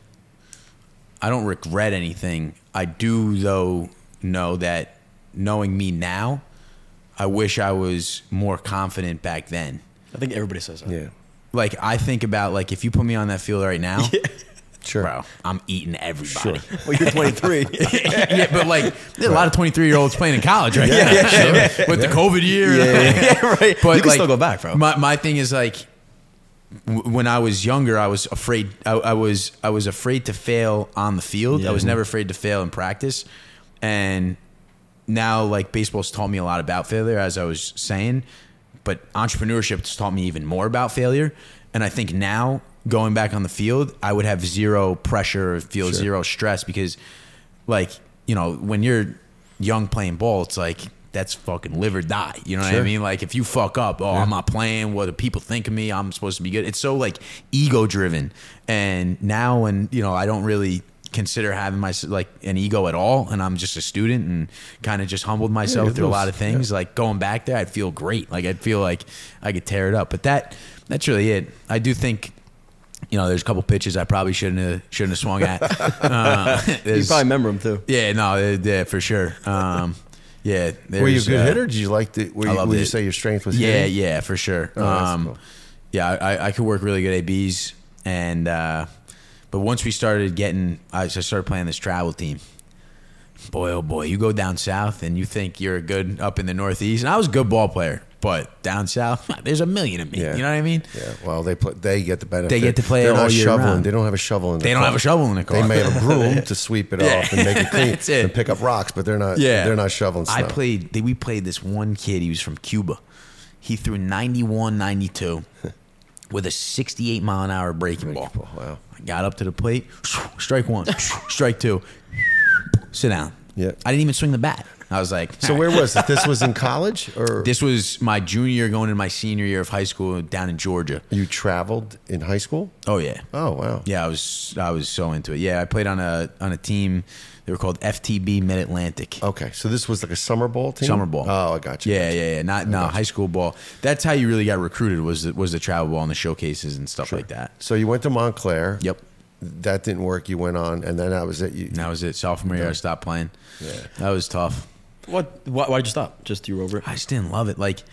regret anything. I do though know that, knowing me now, I wish I was more confident back then. I think everybody says that. Yeah. Like I think about like if you put me on that field right now, Sure. bro, I'm eating everybody. Sure. Well, you're 23. Yeah, but like there's a lot of 23-year-olds playing in college right now. With the COVID year. Right. But you can like, still go back, bro. My thing is like, when I was younger, I was afraid. I was afraid to fail on the field. Yeah. I was never afraid to fail in practice. And now, like, baseball's taught me a lot about failure, as I was saying, but entrepreneurship has taught me even more about failure. And I think now, going back on the field, I would have zero pressure, feel zero stress, because, like, when you're young playing ball, it's like, that's fucking live or die. You know what I mean? Like, if you fuck up, I'm not playing. What do people think of me? I'm supposed to be good. It's so, like, ego driven. And now when, I don't really consider having an ego at all, and I'm just a student and kind of just humbled myself through a lot of things. Like, going back there, I'd feel great. Like, I'd feel like I could tear it up. But that's really it. I do think, there's a couple pitches I probably shouldn't have swung at. You probably remember them too. Yeah, no, for sure. Yeah, were you a good hitter? Did you like would you say your strength was hitting? Yeah, for sure. Cool. Yeah, I could work really good ABs, and but once we started I started playing this travel team. Boy, oh boy, you go down south and you think you're good up in the Northeast, and I was a good ball player, but down south, there's a million of me. Yeah. You know what I mean? Yeah. Well, they get the benefit. They get to play They're all not year shoveling. round. They don't have a shovel in the They car. don't have a shovel in the car. They may have a broom to sweep it off and make it clean That's it. and pick up rocks, but they're not. Yeah. They're not shoveling snow. We played this one kid. He was from Cuba. He threw 91, 92 with a 68 mile an hour breaking ball. Wow. I got up to the plate. Strike one. Strike two. Sit down. Yeah. I didn't even swing the bat. I was like, So where was it? This was in college, or This was my junior year going into my senior year of high school down in Georgia. you traveled in high school? Oh yeah. Oh wow. Yeah, I was so into it. Yeah, I played on a team. They were called FTB Mid Atlantic. Okay, so this was like a summer ball team. Summer ball. Oh, I got you. Yeah. Not high school ball. That's how you really got recruited. Was the travel ball and the showcases and stuff like that. So you went to Montclair. Yep. That didn't work. You went on, and then that was it. And that was it. Sophomore year, I stopped playing. Yeah. That was tough. Why'd you stop? Just you were over it? I just didn't love it. Like,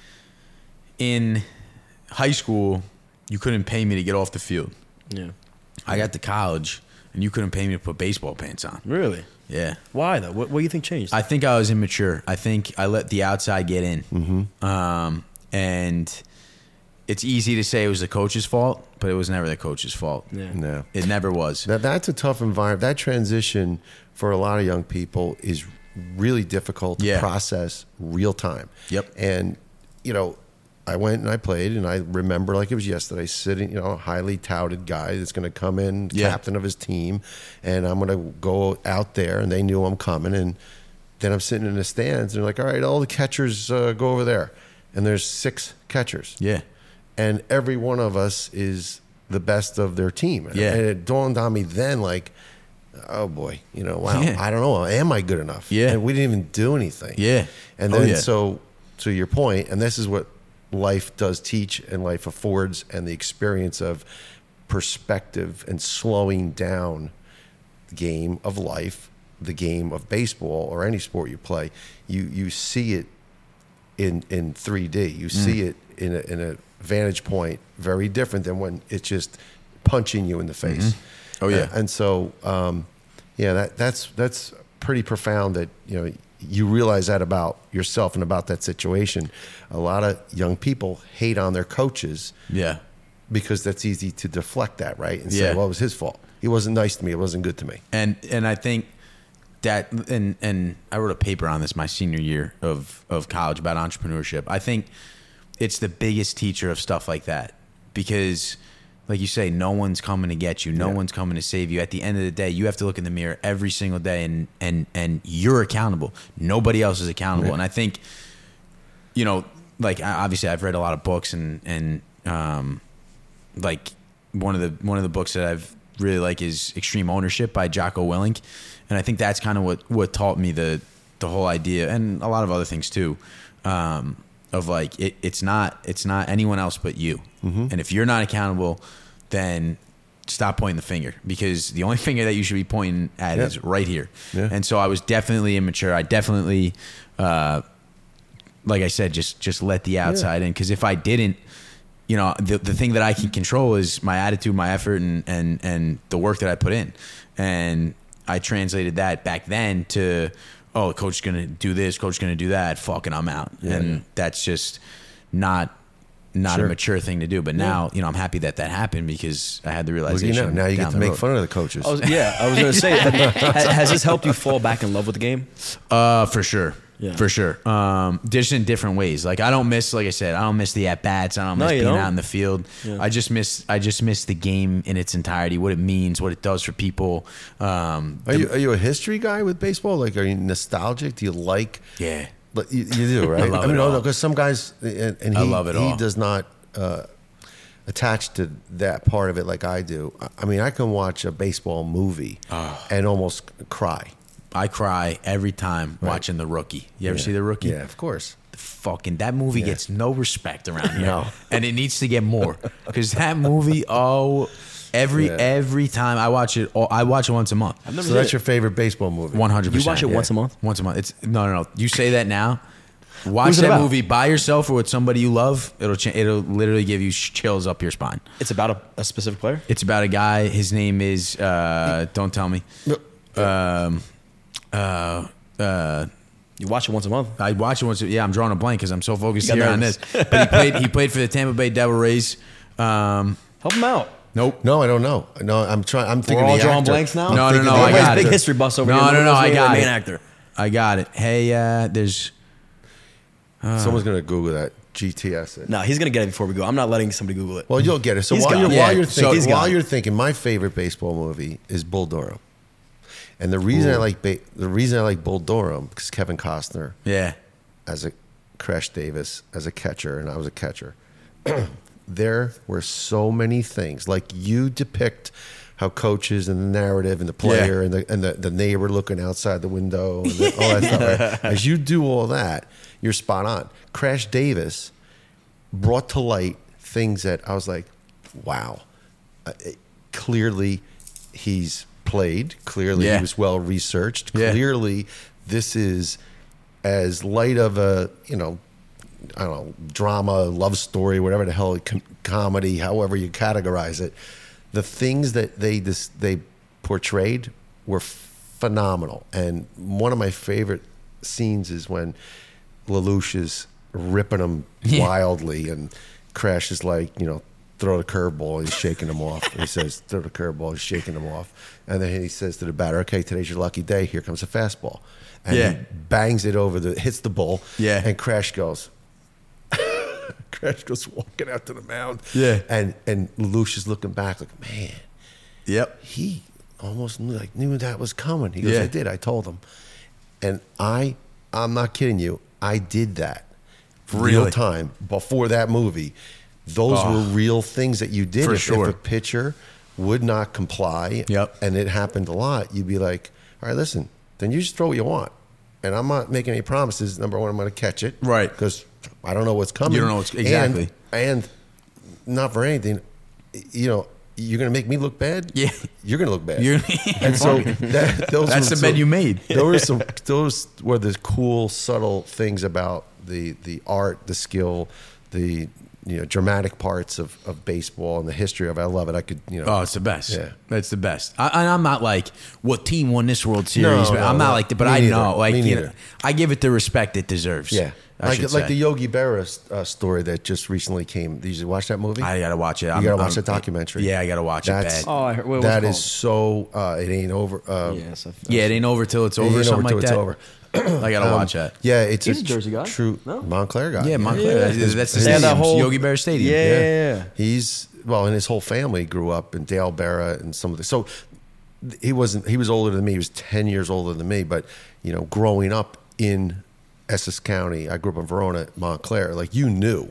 in high school, you couldn't pay me to get off the field. Yeah. I got to college, and you couldn't pay me to put baseball pants on. Really? Yeah. Why though? What do you think changed? I think I was immature. I think I let the outside get in. And it's easy to say it was the coach's fault, but it was never the coach's fault. Yeah. No. It never was. That's a tough environment. That transition for a lot of young people is really difficult to Yeah. process real time. Yep. And, I went and I played, and I remember like it was yesterday, sitting, a highly touted guy that's going to come in, Yeah. captain of his team, and I'm going to go out there, and they knew I'm coming, and then I'm sitting in the stands, and they're like, all right, all the catchers go over there. And there's 6 catchers. Yeah. And every one of us is the best of their team. Yeah. And it dawned on me then, like, oh boy, wow, Yeah. I don't know, am I good enough? Yeah. And we didn't even do anything. Yeah. And Oh, then, yeah. so to your point, and this is what life does teach and life affords, and the experience of perspective and slowing down the game of life, the game of baseball or any sport you play, you see it in 3D. You see it in a vantage point very different than when it's just punching you in the face. Oh, yeah. And so that's pretty profound that you realize that about yourself and about that situation. A lot of young people hate on their coaches Yeah. because that's easy to deflect that, right? And Yeah. say, well, it was his fault. He wasn't nice to me. It wasn't good to me. And I think that and I wrote a paper on this my senior year of college about entrepreneurship. I think it's the biggest teacher of stuff like that, because like you say, no one's coming to get you. No one's coming to save you. At the end of the day, you have to look in the mirror every single day and you're accountable. Nobody else is accountable. Yeah. And I think, like obviously I've read a lot of books and like one of the books that I've really like is Extreme Ownership by Jocko Willink. And I think that's kind of what taught me the whole idea, and a lot of other things too, of like it's not anyone else but you. Mm-hmm. And if you're not accountable, then stop pointing the finger, because the only finger that you should be pointing at is right here. Yeah. And so I was definitely immature. I definitely, like I said, just let the outside in, because if I didn't, the thing that I can control is my attitude, my effort, and the work that I put in. And I translated that back then to, oh, coach is going to do this, coach is going to do that, fucking I'm out. And that's just not a mature thing to do. But now, I'm happy that happened, because I had the realization. Now you get down to the make road. fun of the coaches. I was going to say, has this helped you fall back in love with the game? For sure. Yeah. For sure. Just in different ways. Like I don't miss the at bats. I don't miss being out in the field. Yeah. I just miss the game in its entirety, what it means, what it does for people. Are you a history guy with baseball? Like, are you nostalgic? Do you like? Yeah. But you do, right? I love it all. Because some guys, and I love it all. he does not attach to that part of it like I do. I mean, I can watch a baseball movie and almost cry. I cry every time watching The Rookie. You ever see The Rookie? Yeah, of course. Fucking that movie gets no respect around here. No. And it needs to get more, because that movie, every time I watch it, I watch it once a month. So that's your favorite baseball movie? 100%. You watch it once a month? Once a month. It's no. You say that now. Watch Who's it that about? movie by yourself or with somebody you love. It'll literally give you chills up your spine. It's about a specific player? It's about a guy. His name is don't tell me. You watch it once a month? I watch it once. Yeah, I'm drawing a blank because I'm so focused You got here on this. nervous. But he played for the Tampa Bay Devil Rays. Help him out. Nope. No, I don't know. No, I'm trying. I'm thinking We're all the drawing actor. blanks now? No, thinking no, the I Everybody's got big it. history buffs over No, here. no, Knows I the got main it. actor. I got it. Hey, there's. Someone's gonna Google that. GTS it. No, he's going to get it before we go. I'm not letting somebody Google it. Well, you'll get it. So He's while got you're it. while Yeah. you're So thinking, he's while got it. you're thinking, my favorite baseball movie is Bull Durham, and the reason I like Bull Durham because Kevin Costner Yeah. as a Crash Davis as a catcher, and I was a catcher. There were so many things like you depict how coaches and the narrative and the player and the neighbor looking outside the window and all that stuff. Right? As you do all that, you're spot on. Crash Davis brought to light things that I was like, wow. Clearly, he's played. Clearly, Yeah. he was well researched. Yeah. Clearly, this is as light of a, I don't know, drama, love story, whatever the hell, comedy, however you categorize it. The things that they portrayed were phenomenal. And one of my favorite scenes is when Lelouch is ripping him wildly and Crash is like, throw the curveball. He's shaking him off. He says, throw the curveball. He's shaking him off. And then he says to the batter, okay, today's your lucky day. Here comes a fastball. And he bangs it hits the bull. Yeah. And Crash goes walking out to the mound. Yeah. And Lucius is looking back like, man, Yep. he almost knew that was coming. He goes, Yeah. I did. I told him. And I'm not kidding you. I did that. Real Really? time before that movie. Those were real things that you did. For If sure. a pitcher would not comply, Yep. and it happened a lot, you'd be like, all right, listen, then you just throw what you want. And I'm not making any promises. Number one, I'm going to catch it. Right. Because I don't know what's coming. You don't know what's exactly. And not for anything, you're going to make me look bad? Yeah. You're going to look bad. You're- and so those That's were the bet you made. Those were the cool, subtle things about the art, the skill, the dramatic parts of baseball and the history of it. I love it. I could, Oh, it's the best. Yeah. It's the best. I'm not like, what team won this World Series? No, I'm not like that, but me I neither. know. Like, Me neither. I give it the respect it deserves. Yeah. I should Like say. the Yogi Berra story that just recently came. Did you watch that movie? I gotta watch it. You got to watch the documentary. Yeah, I gotta watch it. That's- Bad. Oh, I heard, what was it That called? is so. It ain't over. Yes, Yeah, it ain't over till it's over. ain't Something over like till that. it's over. I gotta watch that. Yeah, it's He's a Jersey guy? True No? Montclair guy. Yeah, Montclair. His- That's the his- They had that stadium. whole- Yogi Berra Stadium. Yeah. He's and his whole family grew up in Dale Berra and some of the. So he was older than me. He was 10 years older than me. But growing up in Essex County, I grew up in Verona, Montclair. Like you knew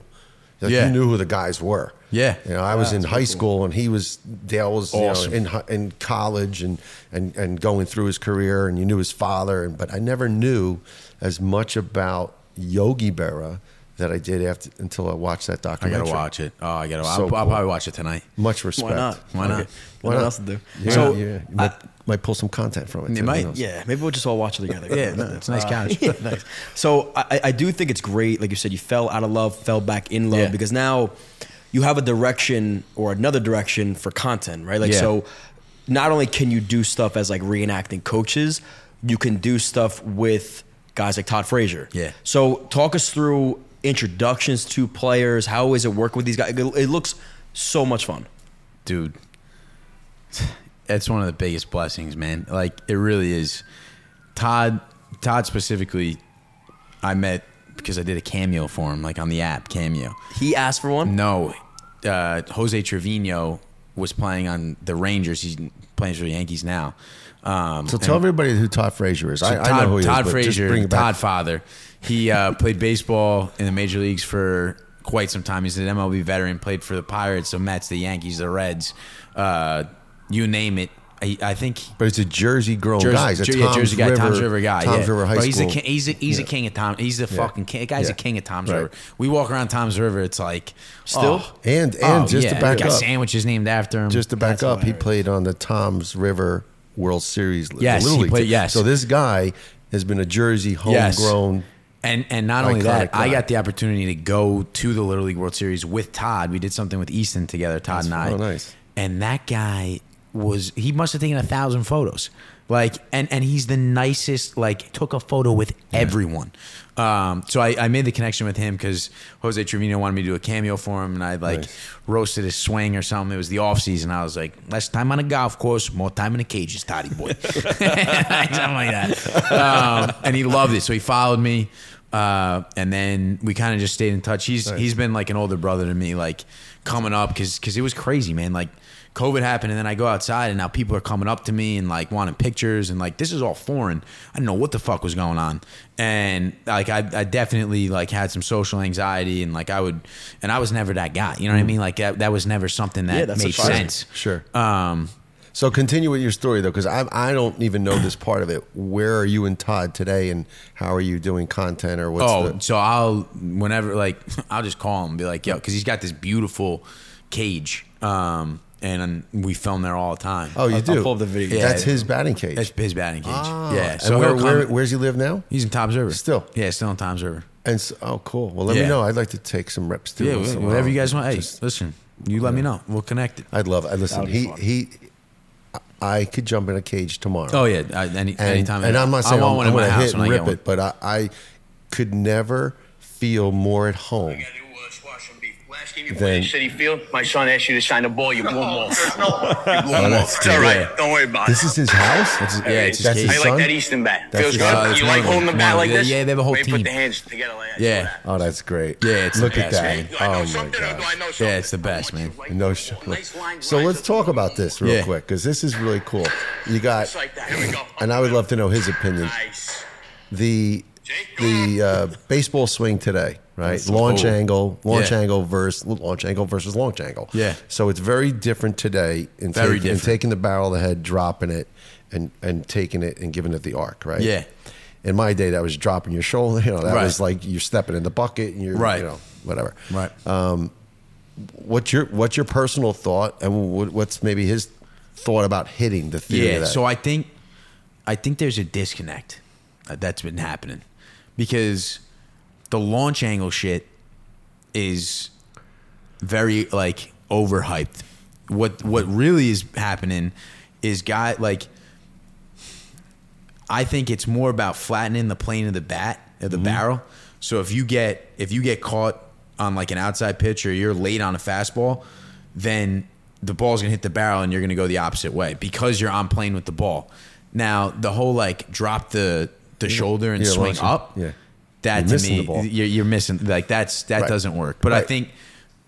who the guys were. Yeah. I was in high school and Dale was Awesome. in college and going through his career, and you knew his father. But I never knew as much about Yogi Berra that I did until I watched that I documentary. gotta watch it. Oh, I gotta. So I'll cool. probably watch it tonight. Much respect. Why not? Why not? Okay. What else to do? Yeah, So, you might pull some content from it. You too. Who might. knows? Yeah, maybe we'll just all watch it together. Yeah, no, it's a nice couch. Yeah, nice. So I do think it's great. Like you said, you fell out of love, fell back in love, Yeah. because now you have a direction or another direction for content, right? Like, Yeah. so not only can you do stuff as like reenacting coaches, you can do stuff with guys like Todd Frazier. Yeah. So talk us through introductions to players. How is it working with these guys? It looks so much fun. Dude, it's one of the biggest blessings, man. Like, it really is. Todd specifically, I met because I did a cameo for him, like on the app Cameo. He asked for one? No, Jose Trevino was playing on the Rangers. He's playing for the Yankees now. So tell everybody who Todd Frazier is. I know who he Todd is. But just bring Frazier, it back. Todd Father. He played baseball in the major leagues for quite some time. He's an MLB veteran. Played for the Pirates, the Mets, the Yankees, the Reds. You name it. I think. But it's a Jersey-grown guy. He's a Jersey guy, Tom's River guy. Tom's River High Bro, he's School. a king, he's a king of Tom. He's the fucking king. The guy's Yeah. a king of Tom's Right. River. We walk around Tom's River. It's like Still? And just yeah, to back got up, sandwiches named after him. just to back That's up, he hilarious. played on the Tom's River World Series. the Yes, Little he League played- team. yes. So this guy has been a Jersey Yes. homegrown. And not only that, Iconic I guy. got the opportunity to go to the Little League World Series with Todd. We did something with Easton together, Todd and I. Oh, nice. And that guy he must have taken 1,000 photos. Like, and he's the nicest, like, took a photo with everyone. So I made the connection with him because Jose Trevino wanted me to do a cameo for him, and I roasted his swing or something. It was the off season. I was like, less time on a golf course, more time in the cages, Toddy boy. Something like that. And he loved it. So he followed me. And then we kind of just stayed in touch. He's been like an older brother to me, like coming up because it was crazy, man. Like, COVID happened, and then I go outside, and now people are coming up to me and like wanting pictures, and like this is all foreign. I didn't know what the fuck was going on, and like I definitely like had some social anxiety, and like I was never that guy. You know what I mean? Like that was never something that that's made surprising. sense. Sure. So continue with your story though, because I don't even know this part of it. Where are you and Todd today, and how are you doing content, or what's So I'll I'll just call him and be like, yo, because he's got this beautiful cage. And we film there all the time. Oh, you do? I'll pull up the video. Yeah. That's his batting cage. That's his batting cage. Ah. Yeah. And So where's he live now? he's in Tom's River. Still? Yeah, still in Tom's River. And cool. Well, let me Yeah. know. I'd like to take some reps too. Yeah, once in a whatever while. you guys want. Hey, Just- listen, you let me know. We'll connect it. I'd love it. Listen, That would be fun. I could jump in a cage tomorrow. Oh yeah, anytime. And I'm not saying I I'm want one in going my to house hit when and I rip get one. it, but I could never feel more at home then City Field. My son asked you to sign the ball. You blew him off. You blew Oh, him that's off. It's all right. Yeah. Don't worry about this it. is his house. It's That's his his I son? like that Easton bat. That's Feels his good. son. It's You one like of holding the them. bat like Yeah, this? yeah, they have a whole Maybe team. put the hands together like that. Yeah. Oh, that's great. Yeah, it's Look the at best, that. man. Do I know Oh my something or do I god. know something? Yeah, it's the best, man. No So let's talk about this real Yeah. quick because this is really cool. You got, Just like that. Here we go. and I would love to know his opinion. Nice. The baseball swing today, right? Launch cool. angle versus Yeah. launch angle. Yeah. So it's very different today in, Very in different. taking the barrel of the head, dropping it, and taking it and giving it the arc, right? Yeah. In my day, that was dropping your shoulder. You know, that Right. was like you're stepping in the bucket and you're, Right. you know, whatever. Right. What's your personal thought, and what's maybe his thought about hitting the theory Yeah, of that? so I think there's a disconnect that's been happening because the launch angle shit is very like overhyped. What really is happening is I think it's more about flattening the plane of the bat of the barrel. So if you get caught on like an outside pitch or you're late on a fastball, then the ball's gonna hit the barrel and you're gonna go the opposite way because you're on plane with the ball. Now the whole like drop the shoulder and Yeah, swing launching. up, Yeah. that You're to missing me the ball. you're missing like that Right. doesn't work. But I Right. think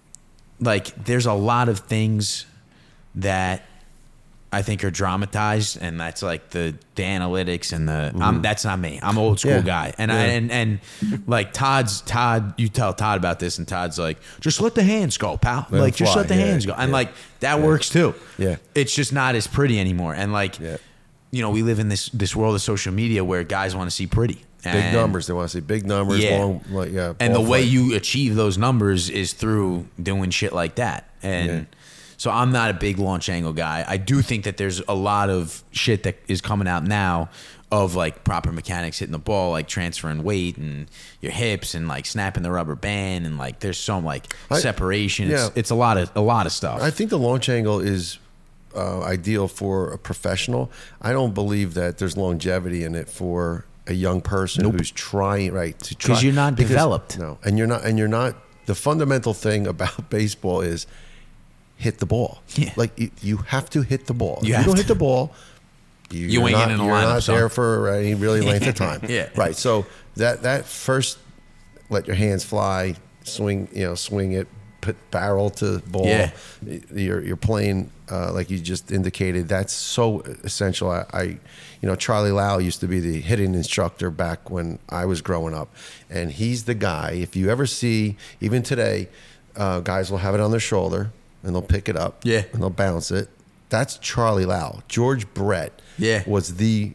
like there's a lot of things that I think are dramatized, and that's like the analytics and the. That's not me. I'm an old school Yeah. guy, and Yeah. and like Todd. You tell Todd about this, and Todd's like, just let the hands go, pal. Let like them just fly. let the Yeah. hands go, and Yeah. like that works too. Yeah. it's just not as pretty anymore, and like, Yeah. you know, we live in this world of social media where guys want to see pretty. Big And- numbers. They want to see big numbers. Yeah. Long, like, yeah. and the ball way flight. you achieve those numbers is through doing shit like that. And Yeah. so I'm not a big launch angle guy. I do think that there's a lot of shit that is coming out now of like proper mechanics hitting the ball, like transferring weight and your hips and like snapping the rubber band and like there's some like separation. yeah. It's a lot of stuff. I think the launch angle is ideal for a professional. I don't believe that there's longevity in it for a young person who's trying to try 'Cause you're not developed. No, and you're not. The fundamental thing about baseball is hit the ball. Yeah. Like you have to hit the ball. You if have you don't to. hit the ball, You ain't getting in the you're lineup, not son. there for any really length of time. Yeah. Right. So that first, let your hands fly, swing it, put barrel to ball. Yeah. You're playing like you just indicated. That's so essential. I Charlie Lau used to be the hitting instructor back when I was growing up, and he's the guy. If you ever see, even today, guys will have it on their shoulder and they'll pick it up. Yeah. And they'll bounce it. That's Charlie Lau. George Brett. Yeah. Was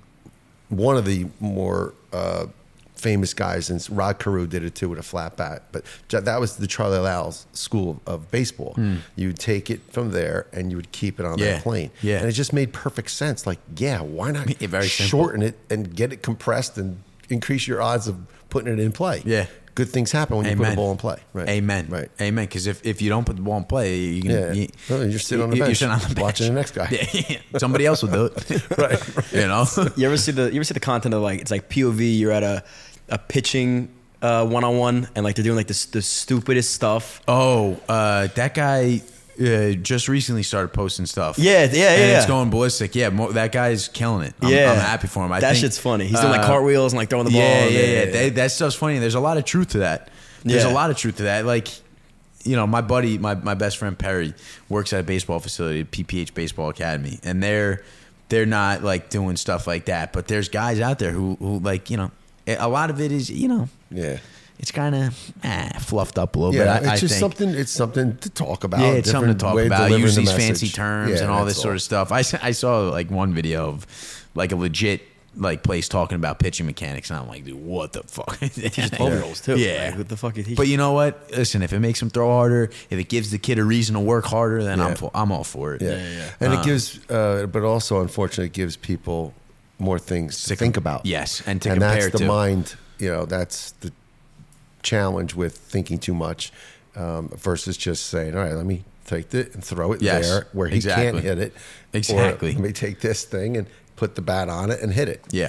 one of the more famous guys, and Rod Carew did it too with a flat bat. But that was the Charlie Lau's school of baseball. You would take it from there and you would keep it on Yeah. that plane. Yeah. And it just made perfect sense. Like, yeah, why not Yeah, very simple. shorten it and get it compressed and increase your odds of putting it in play? Yeah. Good things happen when you put a ball in play. Right. Amen. Right. Amen. Because if you don't put the ball in play, you can, Yeah. Well, you're sitting on the you're bench, sitting on the bench. watching the next guy. Yeah. Somebody else will do it. Right. You know. You ever see the content of like it's like POV? You're at a pitching one-on-one and like they're doing like the stupidest stuff. Oh, that guy just recently started posting stuff. Yeah. And it's going ballistic. Yeah, that guy's killing it. I'm happy for him. That think, shit's funny. He's doing like cartwheels and like throwing the ball. Yeah. That stuff's funny. There's a lot of truth to that. There's Yeah. a lot of truth to that. Like, you know, my buddy, my best friend Perry works at a baseball facility, PPH Baseball Academy, and they're not like doing stuff like that. But there's guys out there who like, you know, a lot of it is, you know, Yeah. it's kind of fluffed up a little Yeah, bit. I it's just think. something. It's something to talk about. Yeah, it's something to different talk way of about. delivering Use the these message. fancy terms Yeah, and all that's this sort of stuff. I saw like one video of like a legit like place talking about pitching mechanics, and I'm like, dude, what the fuck? Teaches 12-year-olds too. Yeah. Like, what the fuck you teach? But you know what? Listen, if it makes him throw harder, if it gives the kid a reason to work harder, then Yeah. I'm all for it. Yeah. And it gives, but also unfortunately, it gives people more things to think about. Yes, and to and compare that's the to. mind. That's the challenge with thinking too much versus just saying, all right, let me take it and throw it Yes, there where he exactly. can't hit it. Exactly. Or let me take this thing and put the bat on it and hit it. Yeah.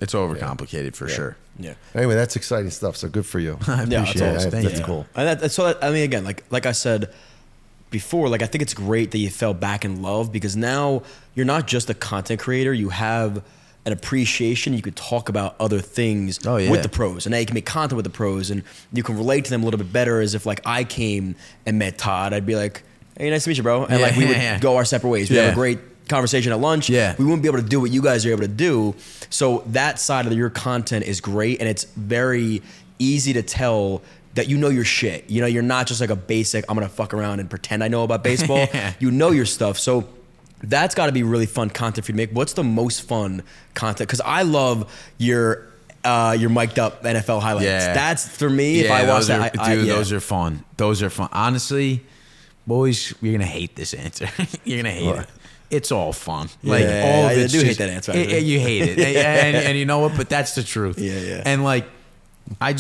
It's overcomplicated for sure. Yeah. Anyway, that's exciting stuff. So good for you. I Yeah, appreciate it's it. awesome. Thank That's you. cool. And I mean, again, like I said before, like I think it's great that you fell back in love because now you're not just a content creator. You have an appreciation. You could talk about other things with the pros, and now you can make content with the pros, and you can relate to them a little bit better. As if like I came and met Todd, I'd be like, "Hey, nice to meet you, bro," and like we would go our separate ways. We have a great conversation at lunch. Yeah. We wouldn't be able to do what you guys are able to do. So that side of your content is great, and it's very easy to tell that you know your shit. You know, you're not just like a basic, I'm going to fuck around and pretend I know about baseball. You know your stuff. So that's got to be really fun content for you to make. What's the most fun content? Because I love your mic'd up NFL highlights. Yeah. That's for me. If I watch that, those are fun. Those are fun. Honestly, boys, you're gonna hate this answer. You're gonna hate it. It's all fun. Like all of I it's do hate just- that answer. You hate it, and you know what? But that's the truth. Yeah. And like, I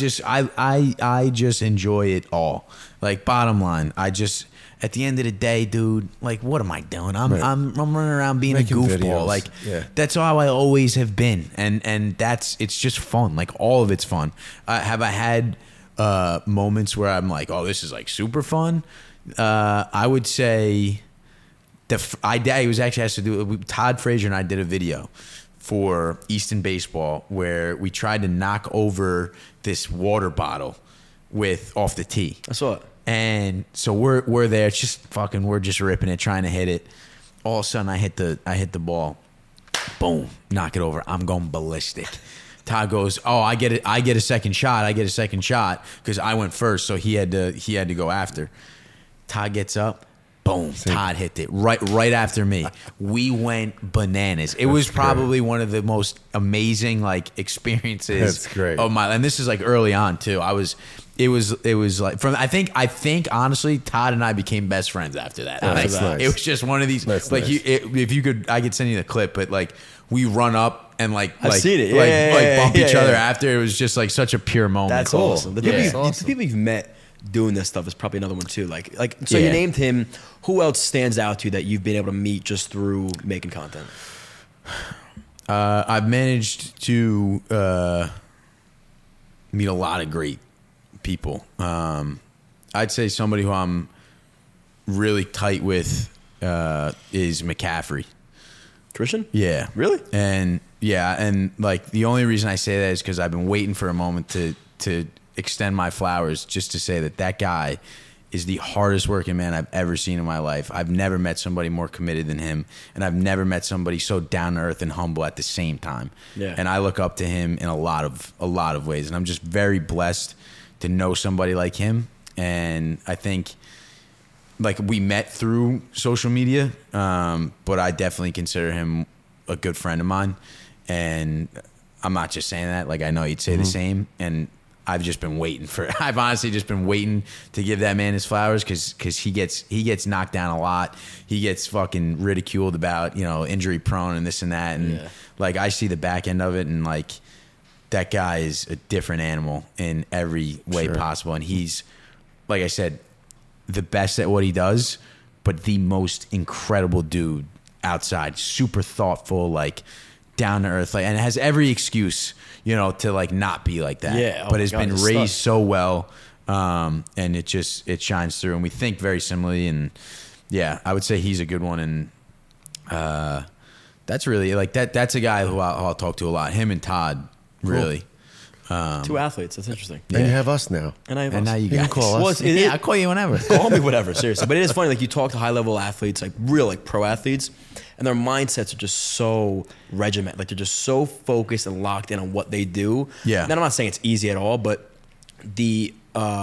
just enjoy it all. Like bottom line, at the end of the day, dude, like what am I doing? I'm running around being Making a goofball. videos. Like Yeah. that's how I always have been, and it's just fun. Like all of it's fun. Have I had moments where I'm like, oh, this is like super fun? I would say I was actually asked to do it. Todd Frazier and I did a video for Easton Baseball where we tried to knock over this water bottle off the tee. I saw it. And so we're there. It's just fucking. We're just ripping it, trying to hit it. All of a sudden, I hit the ball. Boom! Knock it over. I'm going ballistic. Todd goes, "Oh, I get it. I get a second shot. I get a second shot because I went first, so he had to go after." Todd gets up. Boom! Todd hit it right after me. We went bananas. It was probably one of the most amazing like experiences That's great. of my. And this is like early on too. It was like from I think honestly Todd and I became best friends after that. Like, that's nice. It was just one of these That's like nice. if you could I could send you the clip, but like we run up and like I've seen it. bump each Yeah. other after. It was just like such a pure moment. That's Cool. awesome. The Yeah. people you've met doing this stuff is probably another one too. Like so you Yeah. named him. Who else stands out to you that you've been able to meet just through making content? I've managed to meet a lot of great people. I'd say somebody who I'm really tight with is McCaffrey. Christian? Yeah. Really? And like the only reason I say that is because I've been waiting for a moment to extend my flowers just to say that guy is the hardest working man I've ever seen in my life. I've never met somebody more committed than him, and I've never met somebody so down to earth and humble at the same time. Yeah. And I look up to him in a lot of ways, and I'm just very blessed to know somebody like him. And I think like we met through social media, but I definitely consider him a good friend of mine. And I'm not just saying that, like I know you'd say the same. And I've honestly just been waiting to give that man his flowers because he gets knocked down a lot. He gets fucking ridiculed about, injury prone and this and that. And like, I see the back end of it, and like that guy is a different animal in every way possible. And he's, like I said, the best at what he does, but the most incredible dude outside, super thoughtful, like down to earth, like, and has every excuse, to like not be like that. Yeah, but my has God, been he's raised stuck. so well, and it shines through, and we think very similarly. And yeah, I would say he's a good one, and that's really like that. That's a guy who I'll talk to a lot. Him and Todd, really. Two athletes. That's interesting. And you have us now. And I have And us. now you can guys call us. Well, it's- I'll call you whenever. Call me whatever, seriously. But it is funny, like you talk to high level athletes, like real like pro athletes, and their mindsets are just so regimented. Like they're just so focused and locked in on what they do. Yeah. And I'm not saying it's easy at all, but the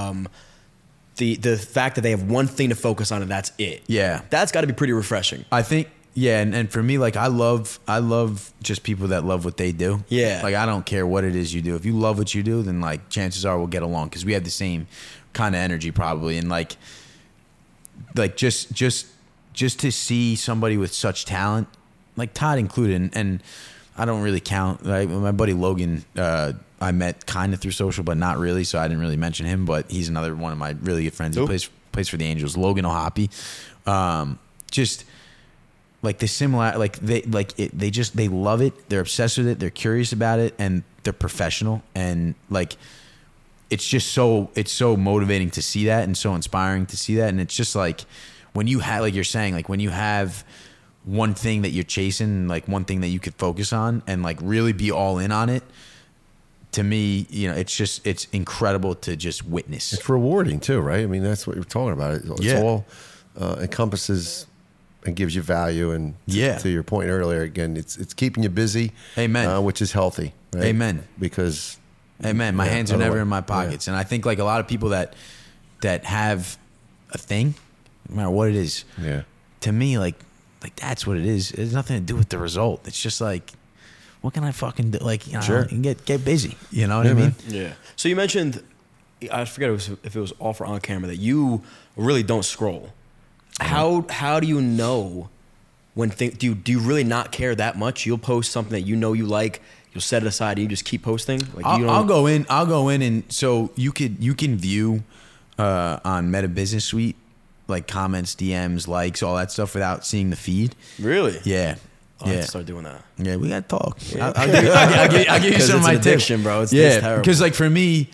fact that they have one thing to focus on and that's it. Yeah. That's got to be pretty refreshing. I think, yeah, and for me, like I love just people that love what they do. Yeah. Like I don't care what it is you do. If you love what you do, then like chances are we'll get along because we have the same kind of energy probably. And like just to see somebody with such talent, like Todd included, and I don't really count. Like my buddy Logan, I met kind of through social, but not really, so I didn't really mention him. But he's another one of my really good friends. He plays for the Angels. Logan O'Hoppe. Just like the similar, like they love it. They're obsessed with it. They're curious about it, and they're professional. And like, it's so motivating to see that, and so inspiring to see that. And it's just like when you have, like you're saying, like when you have one thing that you're chasing, like one thing that you could focus on, and like really be all in on it. To me, it's incredible to just witness. It's rewarding too, right? I mean, that's what you're talking about. It's all encompasses and gives you value. And to your point earlier, again, it's keeping you busy. Amen. Which is healthy. Right? Amen. Because amen. My hands are never in my pockets, and I think like a lot of people that have a thing, no matter what it is. Yeah. To me, like that's what it is. It has nothing to do with the result. It's just like, what can I fucking do? Like, Sure. get busy. You know what I mean? Man. Yeah. So you mentioned, I forget if it was off or on camera, that you really don't scroll. How do you know when do you really not care that much? You'll post something that you know you like, you'll set it aside, and you just keep posting. Like I'll go in, and so you can view on Meta Business Suite like comments, DMs, likes, all that stuff without seeing the feed. Really? Yeah. I have to start doing that. Yeah, we gotta talk. Yeah. I'll give you some of my tips, bro. It's terrible. Because like for me,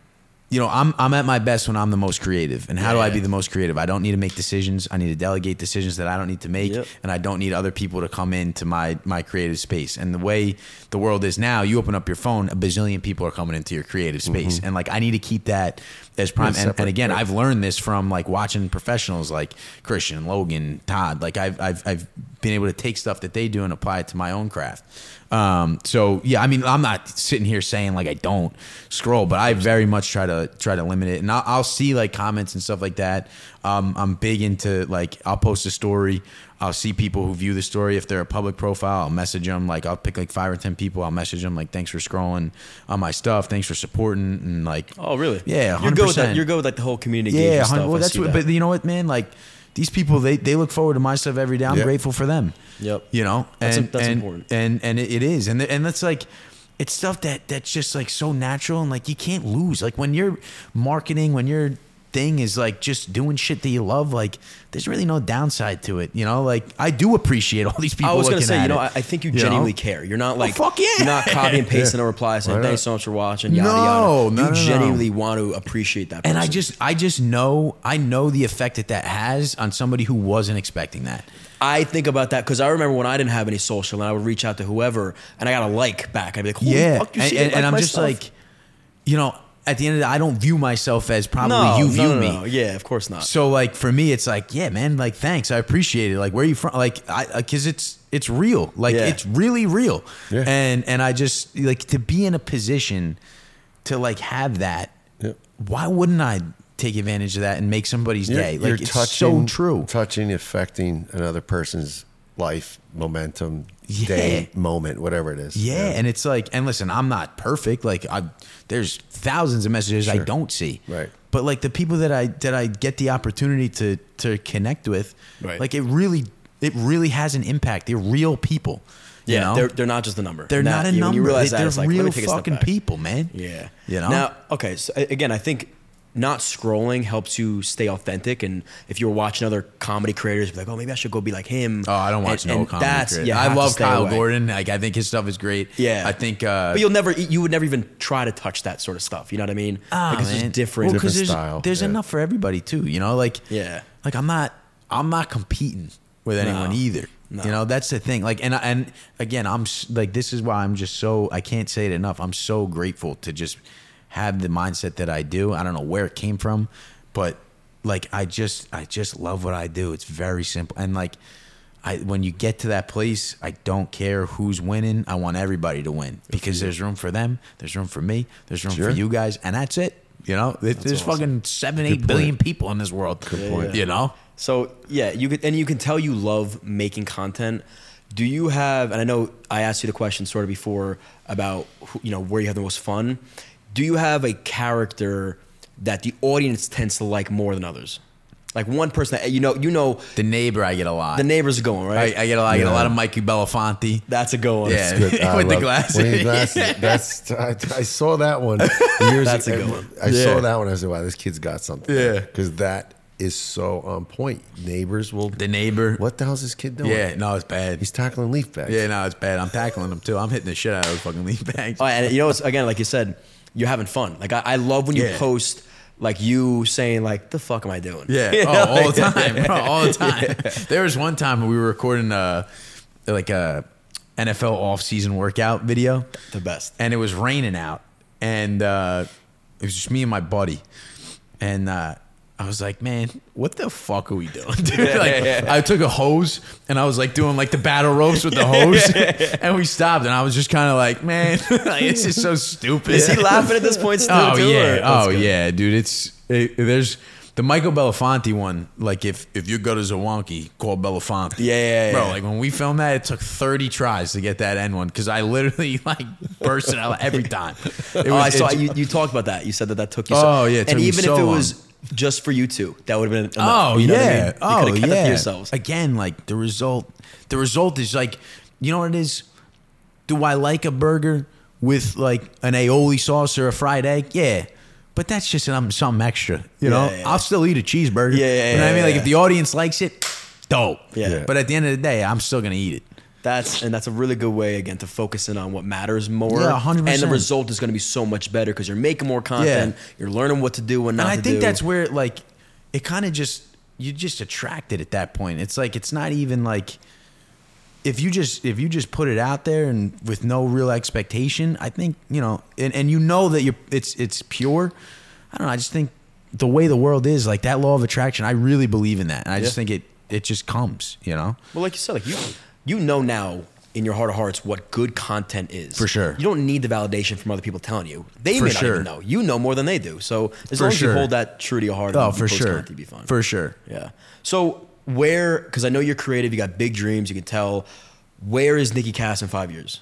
I'm at my best when I'm the most creative. And how do I be the most creative? I don't need to make decisions. I need to delegate decisions that I don't need to make, and I don't need other people to come into my creative space. And the way the world is now, you open up your phone, a bazillion people are coming into your creative space, and like I need to keep that as prime. And again, I've learned this from like watching professionals like Christian, Logan, Todd. Like I've been able to take stuff that they do and apply it to my own craft. So yeah, I mean, I'm not sitting here saying like I don't scroll, but I very much try to limit it. And I'll see like comments and stuff like that. I'm big into like, I'll post a story. I'll see people who view the story. If they're a public profile, I'll message them. Like I'll pick like 5 or 10 people. I'll message them like, thanks for scrolling on my stuff. Thanks for supporting. And like, oh really? Yeah. 100%. You're good with like the whole community. Yeah. Stuff. Well, that's what, but you know what, man? Like, these people, they look forward to my stuff every day. I'm grateful for them. Yep. That's important. And it is. And that's like, it's stuff that's just like so natural, and like you can't lose. Like when you're marketing, when your thing is like just doing shit that you love, like there's really no downside to it. Like I do appreciate all these people. I was going to say, I think you genuinely care. You're not like, fuck yeah. You're not copy and pasting a reply saying thanks so much for watching. Yada yada. No, you genuinely want to appreciate that person. And I just know the effect that has on somebody who wasn't expecting that. I think about that because I remember when I didn't have any social and I would reach out to whoever and I got a like back. I'd be like, holy fuck, you see it? And I'm just stuff? like, at the end of the day, I don't view myself as probably you view me. No. Yeah, of course not. So like for me, it's like, yeah, man, like thanks, I appreciate it. Like where are you from? Like because it's real. Like it's really real. Yeah. And I just like to be in a position to like have that. Yeah. Why wouldn't I take advantage of that and make somebody's day? Like it's so true. Touching, affecting another person's life, momentum, day, moment, whatever it is. Yeah. And it's like, and listen, I'm not perfect. Like there's thousands of messages I don't see. Right. But like the people that I get the opportunity to connect with, like it really has an impact. They're real people. Yeah, they're not just a number. They're not a number. You realize they're like, real fucking people, man. Yeah. Now, okay. So again, I think not scrolling helps you stay authentic. And if you're watching other comedy creators, be like, oh, maybe I should go be like him. Oh, I don't watch no comedy creators. Yeah, I love Kyle Gordon. Like I think his stuff is great. Yeah. I think. But you would never even try to touch that sort of stuff. You know what I mean? Like it's just different. Well, different style. There's enough for everybody too. Like Like I'm not competing with anyone either. No. That's the thing. Like, and again, I'm like, this is why I'm just so, I can't say it enough. I'm so grateful to just have the mindset that I do. I don't know where it came from, but like, I just love what I do. It's very simple. And like, when you get to that place, I don't care who's winning. I want everybody to win because there's room for them. There's room for me. There's room for you guys. And that's it. There's fucking 7-8 billion people in this world. Good point. So yeah, you can tell you love making content. Do you have? And I know I asked you the question sort of before about where you have the most fun. Do you have a character that the audience tends to like more than others? Like one person that you know. The Neighbor, I get a lot. The Neighbor's a good one, right? I get a lot of Mikey Belafonte. That's a good one. Yeah, with the glasses. I saw that one years ago. That's a good one. I saw that one. I said, wow, this kid's got something. Yeah, because that is so on point. Neighbors will. The neighbor. What the hell's this kid doing? Yeah, no, it's bad. He's tackling leaf bags. Yeah, no, it's bad. I'm tackling them too. I'm hitting the shit out of those fucking leaf bags. Oh, and you know, it's, again, like you said, you're having fun. Like I love when you Yeah. post like you saying like, "The fuck am I doing?" Yeah, You know, all like- the time, bro, all the time. There was one time when we were recording like a NFL off-season workout video, The best. and it was raining out, and it was just me and my buddy, and I was like, man, what the fuck are we doing, dude? Like, I took a hose and I was like doing like the battle ropes with the hose, and we stopped, and I was just kind of like, man, like, this is so stupid. Is he laughing at this point still? Oh too, yeah, or- That's good. yeah, dude. There's the Michael Belafonte one. Like if you go to Zwanki, call Belafonte. Yeah. Bro, like when we filmed that, it took 30 tries to get that end one because I literally like burst it out every time. I saw you talked about that. You said that took you. Oh, yeah, it took and me even so if it long. was just for you two, that would have been Oh enough. You know what I mean? yeah. You could Oh have kept it yeah. to yourselves. Again, like the result is like, you know what it is? Do I like a burger with like an aioli sauce or a fried egg? Yeah. But that's just something extra, you know. Yeah. I'll still eat a cheeseburger. Yeah, you know what I mean? Like yeah. if the audience likes it, dope. Yeah. But at the end of the day, I'm still gonna eat it. That's a really good way again to focus in on what matters more. Yeah, 100%. And the result is going to be so much better because you're making more content. Yeah. You're learning what to do and not And I to think do. that's where like it kind of just you just attracted at that point. It's like it's not even like if you just put it out there and with no real expectation, I think, you know, and you know that it's pure. I don't know, I just think the way the world is, like that law of attraction, I really believe in that. And I just think it just comes, you know? Well, like you said, like you know now in your heart of hearts what good content is. For sure. You don't need the validation from other people telling you. They For may not sure. even know. You know more than they do. So as For long as you sure. hold that true to your heart, Oh, and you for post sure. content, you'll be fine. For sure. Yeah. So where, because I know you're creative, you got big dreams, you can tell. Where is Nicky Cass in 5 years?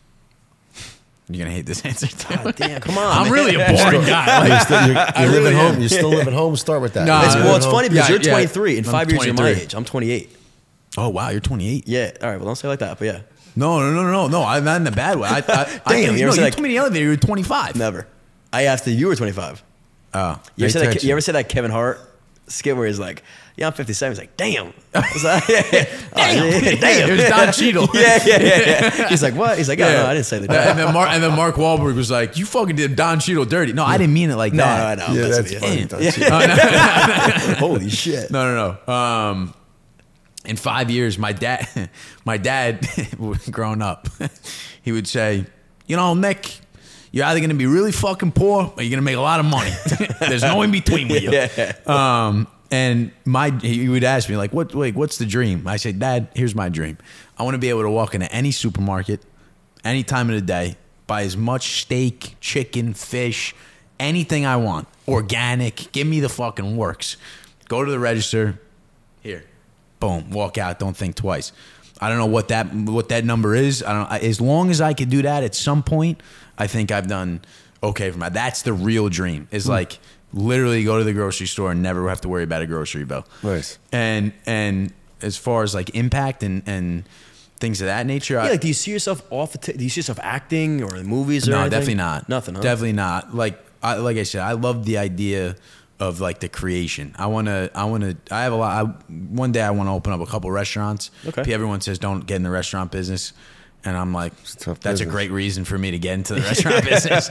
You're gonna hate this answer too. God damn, come on. I'm man. really a boring guy. Like, You're living really home. am. You still live at home. Start with that. Nah, Living Well, at it's home. funny because Yeah, you're yeah. 23. In I'm 5 years, you're my 23. age. I'm 28. oh wow, you're 28. Yeah. All right. Well, don't say it like that. But yeah. No, I'm not in a bad way. I Damn, you ever you said, like- told me in the elevator you were 25. Never. I asked if you were 25. Oh, You ever, Pay say that, attention. you ever say that Kevin Hart skit where he's like, yeah, I'm 57. He's like, damn. I was like, Damn. It was Don Cheadle. yeah. He's like, what? He's like, oh, no, I didn't say that. And then Mark Wahlberg was like, "You fucking did Don Cheadle dirty." No, I didn't mean it like No, that. I know. Yeah, That's that's funny. funny. Yeah. Don't you? Holy shit. No. In 5 years, my dad, growing up, he would say, "You know, Nick, you're either gonna be really fucking poor or you're gonna make a lot of money. There's no in between with you." Yeah. And he would ask me like, what's the dream? I said, Dad, here's my dream. I want to be able to walk into any supermarket, any time of the day, buy as much steak, chicken, fish, anything I want, organic. Give me the fucking works. Go to the register. Here, boom, walk out. Don't think twice. I don't know what that number is. I don't know. As long as I could do that at some point, I think I've done okay for my. That's the real dream. Is like literally go to the grocery store and never have to worry about a grocery bill. Nice. And as far as like impact and things of that nature, Yeah, like, do you see yourself do you see yourself acting or in movies or no, anything? definitely not. Nothing, huh? Definitely not. Like I said, I love the idea of like the creation. I have a lot. One day I want to open up a couple restaurants. Okay. Everyone says don't get in the restaurant business. And I'm like, a tough that's a business. great reason for me to get into the restaurant business.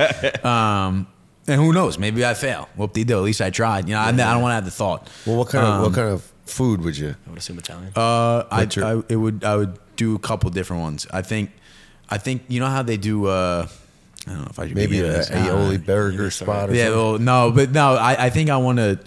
And who knows? Maybe I fail. Whoop-de-doo. At least I tried. You know, I don't want to have the thought. Well, what kind of food would you? I would assume Italian. I would do a couple different ones. I think you know how they do. I don't know if I should Maybe be a this. aioli burger spot or Yeah, something. well, no. I think I want to.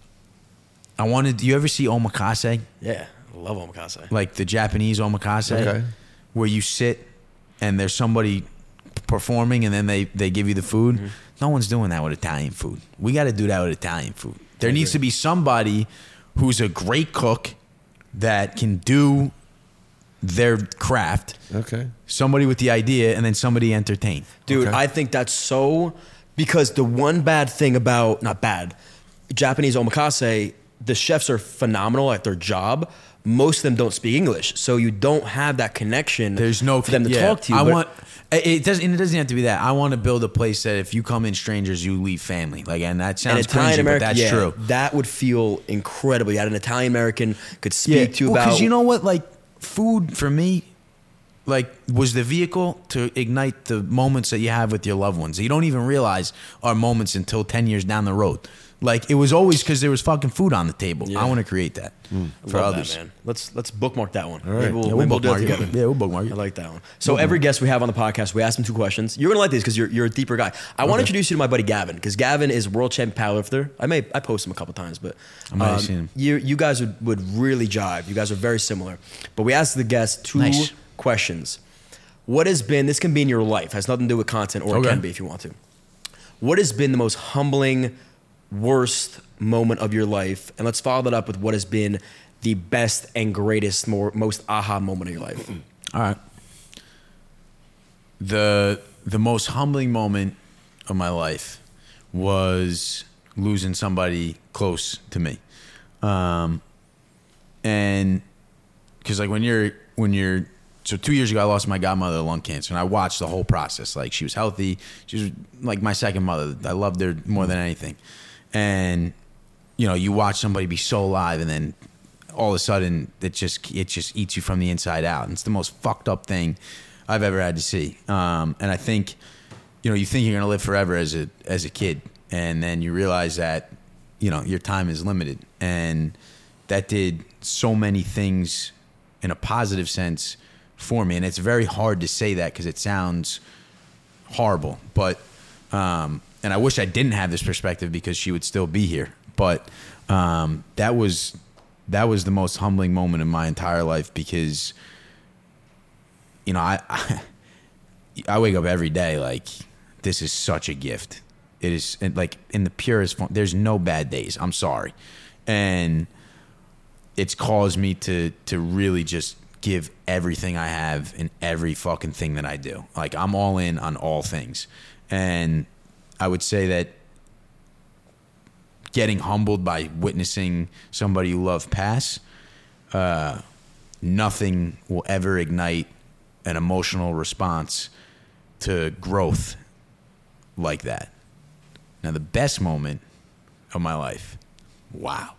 Do you ever see omakase? Yeah, I love omakase. Like the Japanese omakase, Okay. where you sit and there's somebody performing and then they give you the food. Mm-hmm. No one's doing that with Italian food. We got to do that with Italian food. There needs to be somebody who's a great cook that can do their craft. Okay. Somebody with the idea and then somebody entertain. Dude, Okay. I think that's so, because the one bad thing about, not bad, Japanese omakase, the chefs are phenomenal at their job, most of them don't speak English, so you don't have that connection. There's no for them to talk to you. I but- want it doesn't have to be that. I want to build a place that if you come in strangers, you leave family. Like, and that sounds crazy, but that's true. That would feel incredible. You had an Italian American could speak to you about. Because you know what, like food for me, like was the vehicle to ignite the moments that you have with your loved ones. That you don't even realize are moments until 10 years down the road. Like it was always because there was fucking food on the table. Yeah. I want to create that for Love others. that, man. Let's bookmark that one. All right. Maybe we'll, Yeah, maybe we'll do it bookmark together. Yeah, we'll bookmark it. I like that one. So every guest we have on the podcast, we ask them 2 questions. You're gonna like these because you're a deeper guy. I want to introduce you to my buddy Gavin because Gavin is world champion powerlifter. I post him a couple times, but I might have seen him. you guys would really jive. You guys are very similar. But we asked the guests 2 Nice. questions. What has been? This can be in your life. Has nothing to do with content, or it Okay. can be if you want to. What has been the most humbling, worst moment of your life? And let's follow that up with what has been the best and greatest, most aha moment of your life. All right. The most humbling moment of my life was losing somebody close to me, and because like when you're so 2 years ago I lost my godmother to lung cancer, and I watched the whole process. Like she was healthy, she was like my second mother. I loved her more than anything, and you know you watch somebody be so alive, and then all of a sudden it just eats you from the inside out. And it's the most fucked up thing I've ever had to see. And I think, you know, you think you're gonna live forever as a kid, and then you realize that, you know, your time is limited. And that did so many things in a positive sense for me. And it's very hard to say that because it sounds horrible, but and I wish I didn't have this perspective because she would still be here. But that was the most humbling moment in my entire life because, you know, I wake up every day like this is such a gift. It is like in the purest form. There's no bad days. I'm sorry, and it's caused me to really just give everything I have in every fucking thing that I do. Like I'm all in on all things, and I would say that getting humbled by witnessing somebody you love pass, nothing will ever ignite an emotional response to growth like that. Now, the best moment of my life, wow.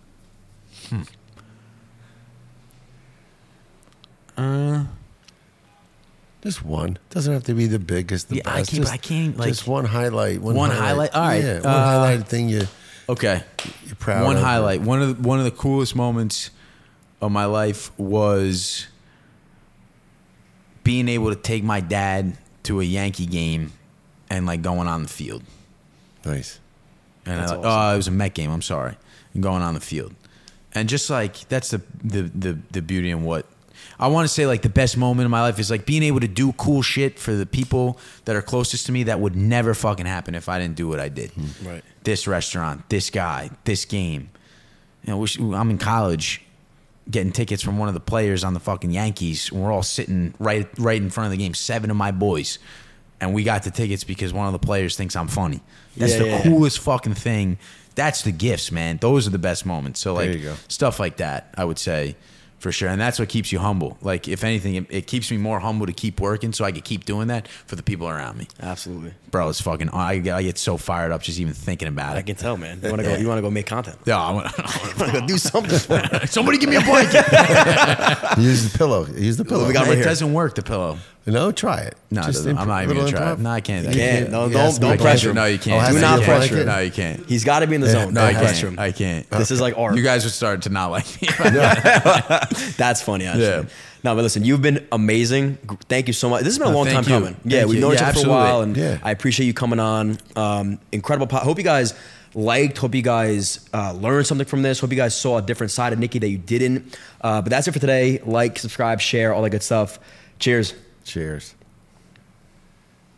Just one. Doesn't have to be the biggest, the Yeah, best. I can't, like- just one highlight. One highlight? All right. Yeah, one highlighted thing you're Okay. proud One of. highlight. One of the coolest moments of my life was being able to take my dad to a Yankee game and like going on the field. Nice. And That's it was a Met game. I'm sorry, and going on the field, and just like that's the beauty in what I want to say. Like the best moment of my life is like being able to do cool shit for the people that are closest to me that would never fucking happen if I didn't do what I did. Right. This restaurant, this guy, this game. You know, I'm in college, getting tickets from one of the players on the fucking Yankees. And we're all sitting right in front of the game. 7 of my boys. And we got the tickets because one of the players thinks I'm funny. That's the coolest fucking thing. That's the gifts, man. Those are the best moments. So like There you go. stuff like that, I would say for sure. And that's what keeps you humble. Like if anything, it keeps me more humble to keep working so I can keep doing that for the people around me. Absolutely. Bro, it's fucking, I get so fired up just even thinking about I it. can tell, man. You want to go make content. Yeah, I want to go do something. somebody give me a blanket. Use the pillow. Use the pillow. we got right It here. doesn't work, the pillow. No, try it. No, it Just doesn't. I'm not even little gonna try it. improv. No, I can't. You can't. No, Yes, don't I pressure him. No, you can't. Oh, Do not pressure him. No, you can't. He's got to be in the zone. No, Don't I pressure can't. him. I can't. This is like art. You guys are starting to not like me. That's funny, actually. Yeah. No, but listen, you've been amazing. Thank you so much. This has been a No, long time thank you. coming. Yeah, Thank we've you. known each Yeah, other for a while, and absolutely. Yeah. I appreciate you coming on. Incredible. Hope you guys liked. Hope you guys learned something from this. Hope you guys saw a different side of Nicky that you didn't. But that's it for today. Like, subscribe, share, all that good stuff. Cheers. Cheers.